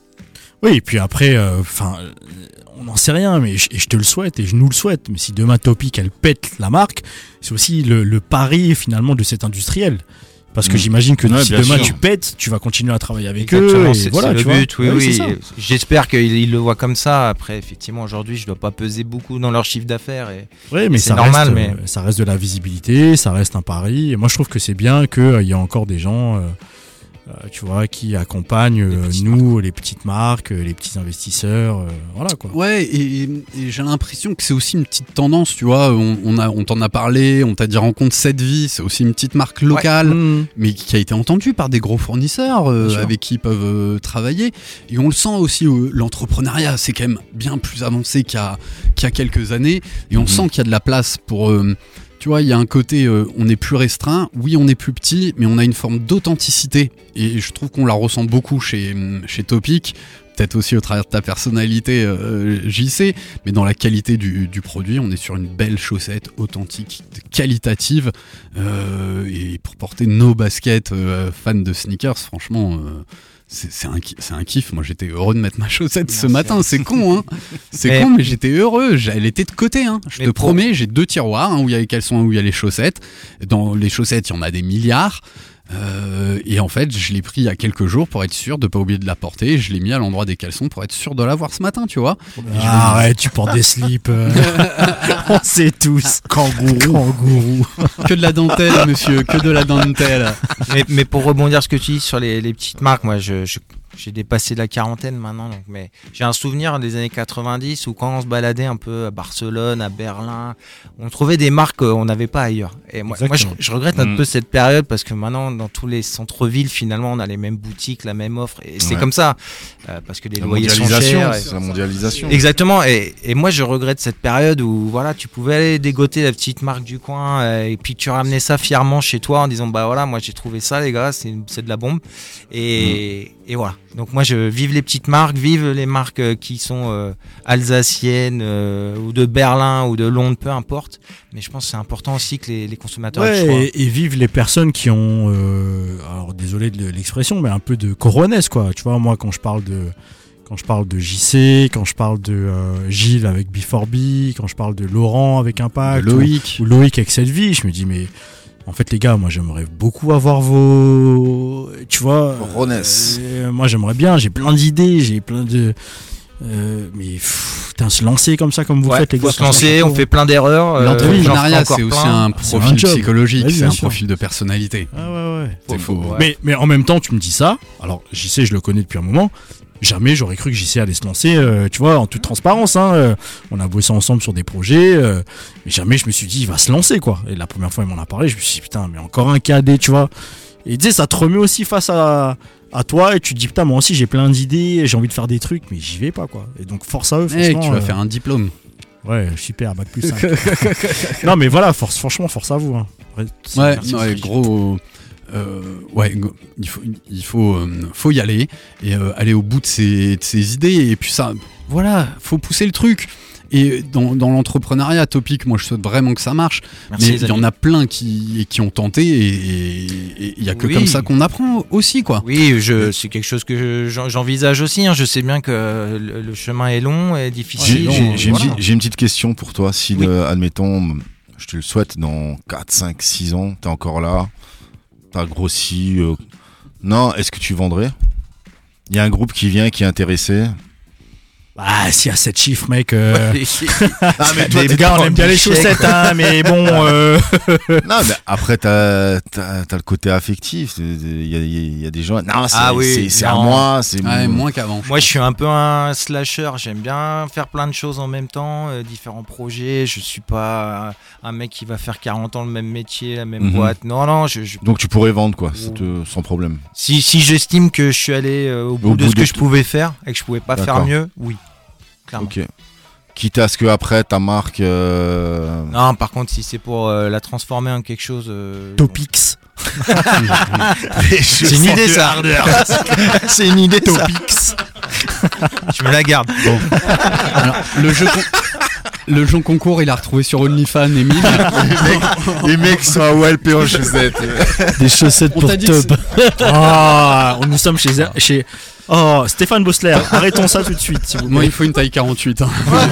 Oui, et puis après, enfin, euh, on n'en sait rien, mais je, et je te le souhaite et je nous le souhaite. Mais si demain Topic elle pète la marque, c'est aussi le, le pari finalement de cet industriel. Parce que Mmh. j'imagine que Ouais, si bien demain sûr. tu pètes, tu vas continuer à travailler avec Exactement, eux. Et c'est voilà, c'est tu le vois. but, oui, Ouais, oui. c'est ça. J'espère qu'ils ils le voient comme ça. Après, effectivement, aujourd'hui, je dois pas peser beaucoup dans leur chiffre d'affaires. Et... Ouais, mais c'est ça normal, reste, mais- euh, ça reste de la visibilité, ça reste un pari. Et moi, je trouve que c'est bien qu'il y a encore des gens, euh, euh, tu vois, qui accompagnent euh, petites nous, les petites marques, euh, les petits investisseurs, euh, voilà quoi. Ouais, et, et j'ai l'impression que c'est aussi une petite tendance, tu vois. On, on, a, on t'en a parlé, on t'a dit rencontre cette vie, c'est aussi une petite marque locale, Mmh. mais qui a été entendue par des gros fournisseurs euh, Bien sûr. avec qui ils peuvent euh, travailler. Et on le sent aussi, euh, l'entrepreneuriat, c'est quand même bien plus avancé qu'il y a, qu'il y a quelques années. Et on Mhm. sent qu'il y a de la place pour. euh, tu vois, il y a un côté, euh, on est plus restreint, oui, on est plus petit, mais on a une forme d'authenticité. Et je trouve qu'on la ressent beaucoup chez, chez Topic, peut-être aussi au travers de ta personnalité, euh, J C, mais dans la qualité du, du produit, on est sur une belle chaussette authentique, qualitative, euh, et pour porter nos baskets euh, fans de sneakers, franchement... euh, c'est c'est un, ki- c'est un kiff. Moi, j'étais heureux de mettre ma chaussette ce Merci. matin. C'est con, hein. C'est Mais- con, mais j'étais heureux. J'ai- Elle était de côté, hein. Je Mais te pour- promets, j'ai deux tiroirs, un où il y a les caleçons, un où il y a les chaussettes. Dans les chaussettes, il y en a des milliards. Euh, et en fait, je l'ai pris il y a quelques jours pour être sûr de pas oublier de la porter. Je l'ai mis à l'endroit des caleçons pour être sûr de l'avoir ce matin, tu vois. Ah, arrête, tu portes des slips. euh, on sait tous. Kangourou. Kangourou. Que de la dentelle, monsieur, que de la dentelle. mais, mais pour rebondir à ce que tu dis sur les, les petites marques, moi, je, je- j'ai dépassé la quarantaine maintenant, donc, mais j'ai un souvenir des années quatre-vingt-dix où quand on se baladait un peu à Barcelone, à Berlin, on trouvait des marques qu'on n'avait pas ailleurs. Et moi, moi je, Exactement. je regrette un Mm. peu cette période parce que maintenant, dans tous les centres-villes, finalement, on a les mêmes boutiques, la même offre, et c'est Ouais. comme ça, euh, parce que les La loyers sont mondialisation, chers. et- c'est la mondialisation. Exactement, et, et moi je regrette cette période où voilà, tu pouvais aller dégoter la petite marque du coin euh, et puis tu ramenais ça fièrement chez toi en disant bah voilà, moi j'ai trouvé ça les gars, c'est c'est de la bombe et, et voilà. Donc moi je vive les petites marques, vive les marques euh, qui sont euh, alsaciennes euh, ou de Berlin ou de Londres, peu importe. Mais je pense que c'est important aussi que les, les consommateurs aient le choix. Ouais, et, et vive les personnes qui ont, euh, alors désolé de l'expression, mais un peu de coronesses quoi. Tu vois, moi quand je parle de, quand je parle de J C, quand je parle de euh, Gilles avec B four B, quand je parle de Laurent avec Impact, Loïc. ou, ou Loïc avec cette vie, je me dis mais en fait les gars, moi j'aimerais beaucoup avoir vos, tu vois, Coronesses. euh, moi j'aimerais bien, j'ai plein d'idées, j'ai plein de, euh, mais pff, putain, se lancer comme ça comme vous Ouais, faites les faut gars. se lancer, franchement, on fait plein d'erreurs. euh, L'entrepreneuriat, j'en ferai c'est encore aussi plein. un C'est profil un job. psychologique, Ouais, c'est bien un sûr. profil de personnalité. Ah ouais ouais. C'est faux. Ouais. Mais, mais en même temps, tu me dis ça. Alors, j'y sais, je le connais depuis un moment. jamais j'aurais cru que J C allait se lancer, euh, tu vois, en toute transparence. Hein, euh, on a bossé ensemble sur des projets, euh, mais jamais je me suis dit il va se lancer quoi. Et la première fois il m'en a parlé, je me suis dit putain, mais encore un cadet, tu vois. Et tu sais, ça te remet aussi face à, à toi et tu te dis putain, moi aussi j'ai plein d'idées, j'ai envie de faire des trucs, mais j'y vais pas quoi. Et donc force à eux. Hey, tu vas euh, faire un diplôme. Ouais, super, bac plus cinq. Non mais voilà, force, franchement, force à vous. Hein. Ouais, ouais gros. Euh, ouais, il faut, il faut, euh, faut y aller et euh, aller au bout de ses, de ses idées. Et puis ça, voilà, faut pousser le truc. Et dans, dans l'entrepreneuriat, Topic, moi je souhaite vraiment que ça marche. Merci, mais il y en a plein qui, qui ont tenté et il n'y a que oui. comme ça qu'on apprend aussi, quoi. Oui, je, c'est quelque chose que je, j'envisage aussi. Hein. Je sais bien que le, le chemin est long et difficile. J'ai, j'ai, j'ai, voilà. une, j'ai une petite question pour toi. Si, oui. le, admettons, je te le souhaite, dans quatre, cinq, six ans, t'es encore là. T'as grossi. Euh... Non, est-ce que tu vendrais ? Il y a un groupe qui vient, qui est intéressé. Ah, s'il y a sept chiffres, mec. Euh... ah, mais toi, les gars, on aime bien les chaussettes, hein, mais bon. Euh... non, mais après, t'as, t'as, t'as le côté affectif. Il y a, il y a des gens. Non, c'est, ah, oui, c'est, c'est non. à moi. C'est ouais, moins qu'avant. Moi, je suis un peu un slasher. J'aime bien faire plein de choses en même temps, euh, différents projets. Je suis pas un mec qui va faire quarante ans le même métier, la même mm-hmm. boîte. Non, non. Je, je... Donc, tu pourrais vendre, quoi, te, sans problème. Si, si j'estime que je suis allé euh, au, au bout de ce que je pouvais faire et que je pouvais pas D'accord. faire mieux, oui. Clairement. Ok. Quitte à ce que après ta marque. Euh... Non, par contre, si c'est pour euh, la transformer en quelque chose. Euh... Topix. C'est une idée, ça. C'est une idée, Topix. Tu me la gardes. Bon. Alors, le jeu. Con... Le jeu concours, il a retrouvé sur OnlyFans, Emile. Les mecs sont à Walp en chaussettes. Des chaussettes pour top. Ah, oh, nous sommes chez. chez... Oh, Stéphane Bossler, arrêtons ça tout de suite, s'il vous plaît. Moi, il faut une taille quarante-huit. Hein.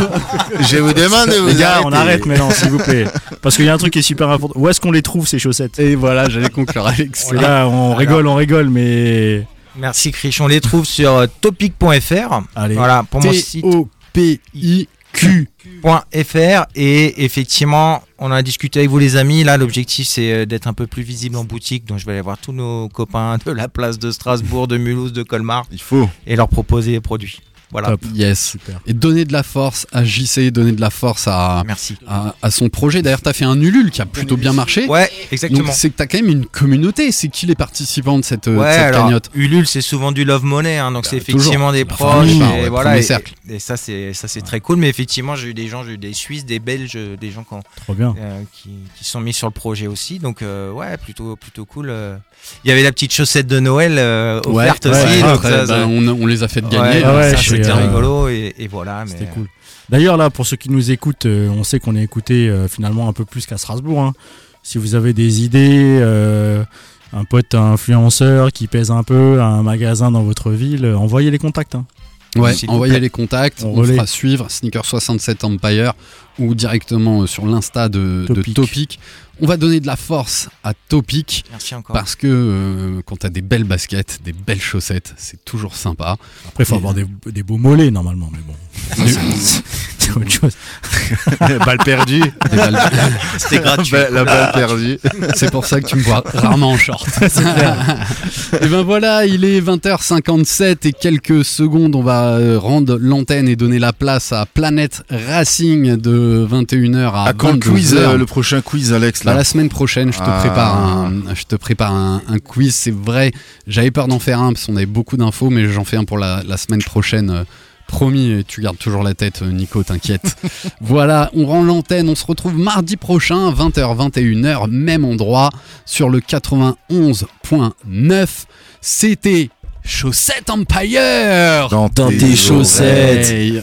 Je vous demande de vous Les gars, arrêter. on arrête maintenant, s'il vous plaît. Parce qu'il y a un truc qui est super important. Où est-ce qu'on les trouve, ces chaussettes ? Et voilà, j'allais conclure avec ça. Là, on rigole, on rigole, mais... Merci, Krish. On les trouve sur topic point f r. Allez. Voilà, pour mon site. T O P I Q point f r. Et effectivement, on a discuté avec vous, les amis. Là, l'objectif, c'est d'être un peu plus visible en boutique. Donc, je vais aller voir tous nos copains de la place de Strasbourg, de Mulhouse, de Colmar. Il faut. Et leur proposer les produits. Voilà. Top. Yes. Super. Et donner de la force à J C, donner de la force à, Merci. à, à son projet. D'ailleurs, tu as fait un Ulule qui a plutôt bien marché. Ouais, exactement. Donc, c'est que tu as quand même une communauté. C'est qui les participants de cette, ouais, de cette alors, cagnotte ? Ulule, c'est souvent du love money. Hein, donc, bah, c'est effectivement toujours. des c'est proches. Famille, et, ouais, voilà, et, cercle. et, et ça, c'est, ça, c'est ouais. très cool. Mais effectivement, j'ai eu des gens, j'ai eu des Suisses, des Belges, des gens qui, ont, Trop bien. Euh, qui, qui sont mis sur le projet aussi. Donc, euh, ouais, plutôt, plutôt cool. Euh. Il y avait la petite chaussette de Noël euh, offerte ouais, aussi. Ouais, donc après, ça, bah, on, on les a fait gagner. Ouais, ah ouais, ça, c'était euh, rigolo. Et, et voilà. C'était mais, cool. D'ailleurs, là, pour ceux qui nous écoutent, euh, on sait qu'on est écouté euh, finalement un peu plus qu'à Strasbourg. Hein. Si vous avez des idées, euh, un pote influenceur qui pèse un peu, un magasin dans votre ville, euh, envoyez les contacts. Hein. Ouais, envoyez les contacts, on, on fera suivre Sneaker soixante-sept Empire ou directement sur l'insta de Topic. de Topic. On va donner de la force à Topic. Merci encore. Parce que euh, quand t'as des belles baskets, des belles chaussettes, c'est toujours sympa. Après, il faut Et avoir des, des beaux mollets normalement, mais bon. Ça, c'est, c'est autre chose. Balle perdue. Balles... C'était gratuit. Ba- la balle perdue. C'est pour ça que tu me vois rarement en short. Et ben voilà, il est vingt heures cinquante-sept et quelques secondes. On va rendre l'antenne et donner la place à Planète Racing de vingt et une heures à, à quand le quiz, euh, le prochain quiz, Alex là. Bah, la semaine prochaine, je te ah. prépare, un, je te prépare un, un quiz. C'est vrai, j'avais peur d'en faire un parce qu'on avait beaucoup d'infos, mais j'en fais un pour la, la semaine prochaine. Euh, promis, tu gardes toujours la tête, Nico, t'inquiète. Voilà, on rend l'antenne. On se retrouve mardi prochain, vingt heures vingt et une heures, même endroit, sur le quatre-vingt-onze point neuf. C'était Chaussette Empire dans, dans tes, tes chaussettes.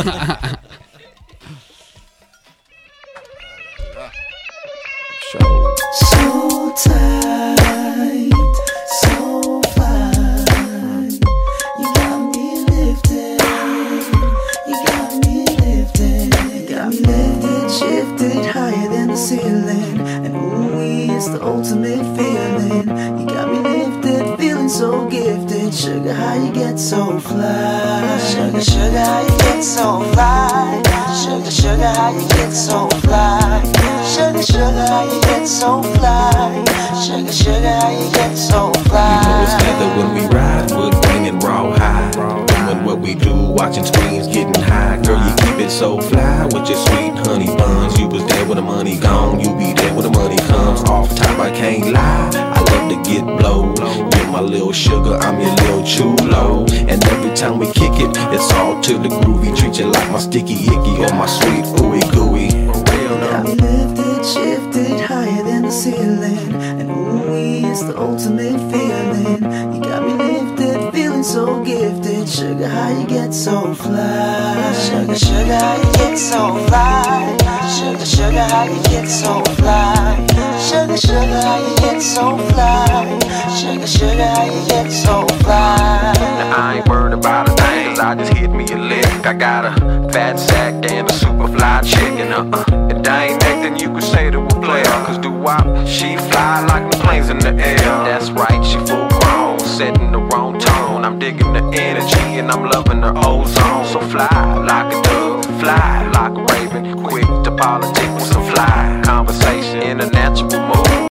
So tight, so fine. You got me lifted, you got me lifted, you got me lifted, shifted higher than the ceiling. And ooh, it's the ultimate feeling. You got me lifted, feeling so gifted. Sugar, how you get so fly? Sugar, sugar, how you get so fly? Sugar, sugar, how you get so fly? Sugar, sugar, how you get so fly? Sugar, sugar, how you get so fly? You know it's together when we ride, wood grain and raw high. Doing doing what we do, watching screens, getting high. Girl, you keep it so fly with your sweet honey buns. You was there when the money gone, you be there when the money comes. Off top, I can't lie, I love to get blow. Get my little sugar, I'm your little chulo. And every time we kick it, it's all to the groovy. Treat you like my sticky icky or my sweet ooey gooey. Got me lifted, shifted higher than the ceiling, and ooh, it's the ultimate feeling. You got me lifted, feeling so gifted. Sugar, how you get so fly? Sugar, sugar, how you get so fly? Sugar, sugar, how you get so fly? Sugar, sugar, how you get so fly? Sugar, sugar, how you get so fly? Now I ain't worried about a thing, cause I just hit me a lick. I got a fat sack and a super fly chicken. Uh-uh. And I ain't acting, you could say to a player. Cause do wop, she fly like the planes in the air. That's right, she full grown, setting the wrong tone. I'm digging the energy and I'm loving the ozone. So fly like a dove, fly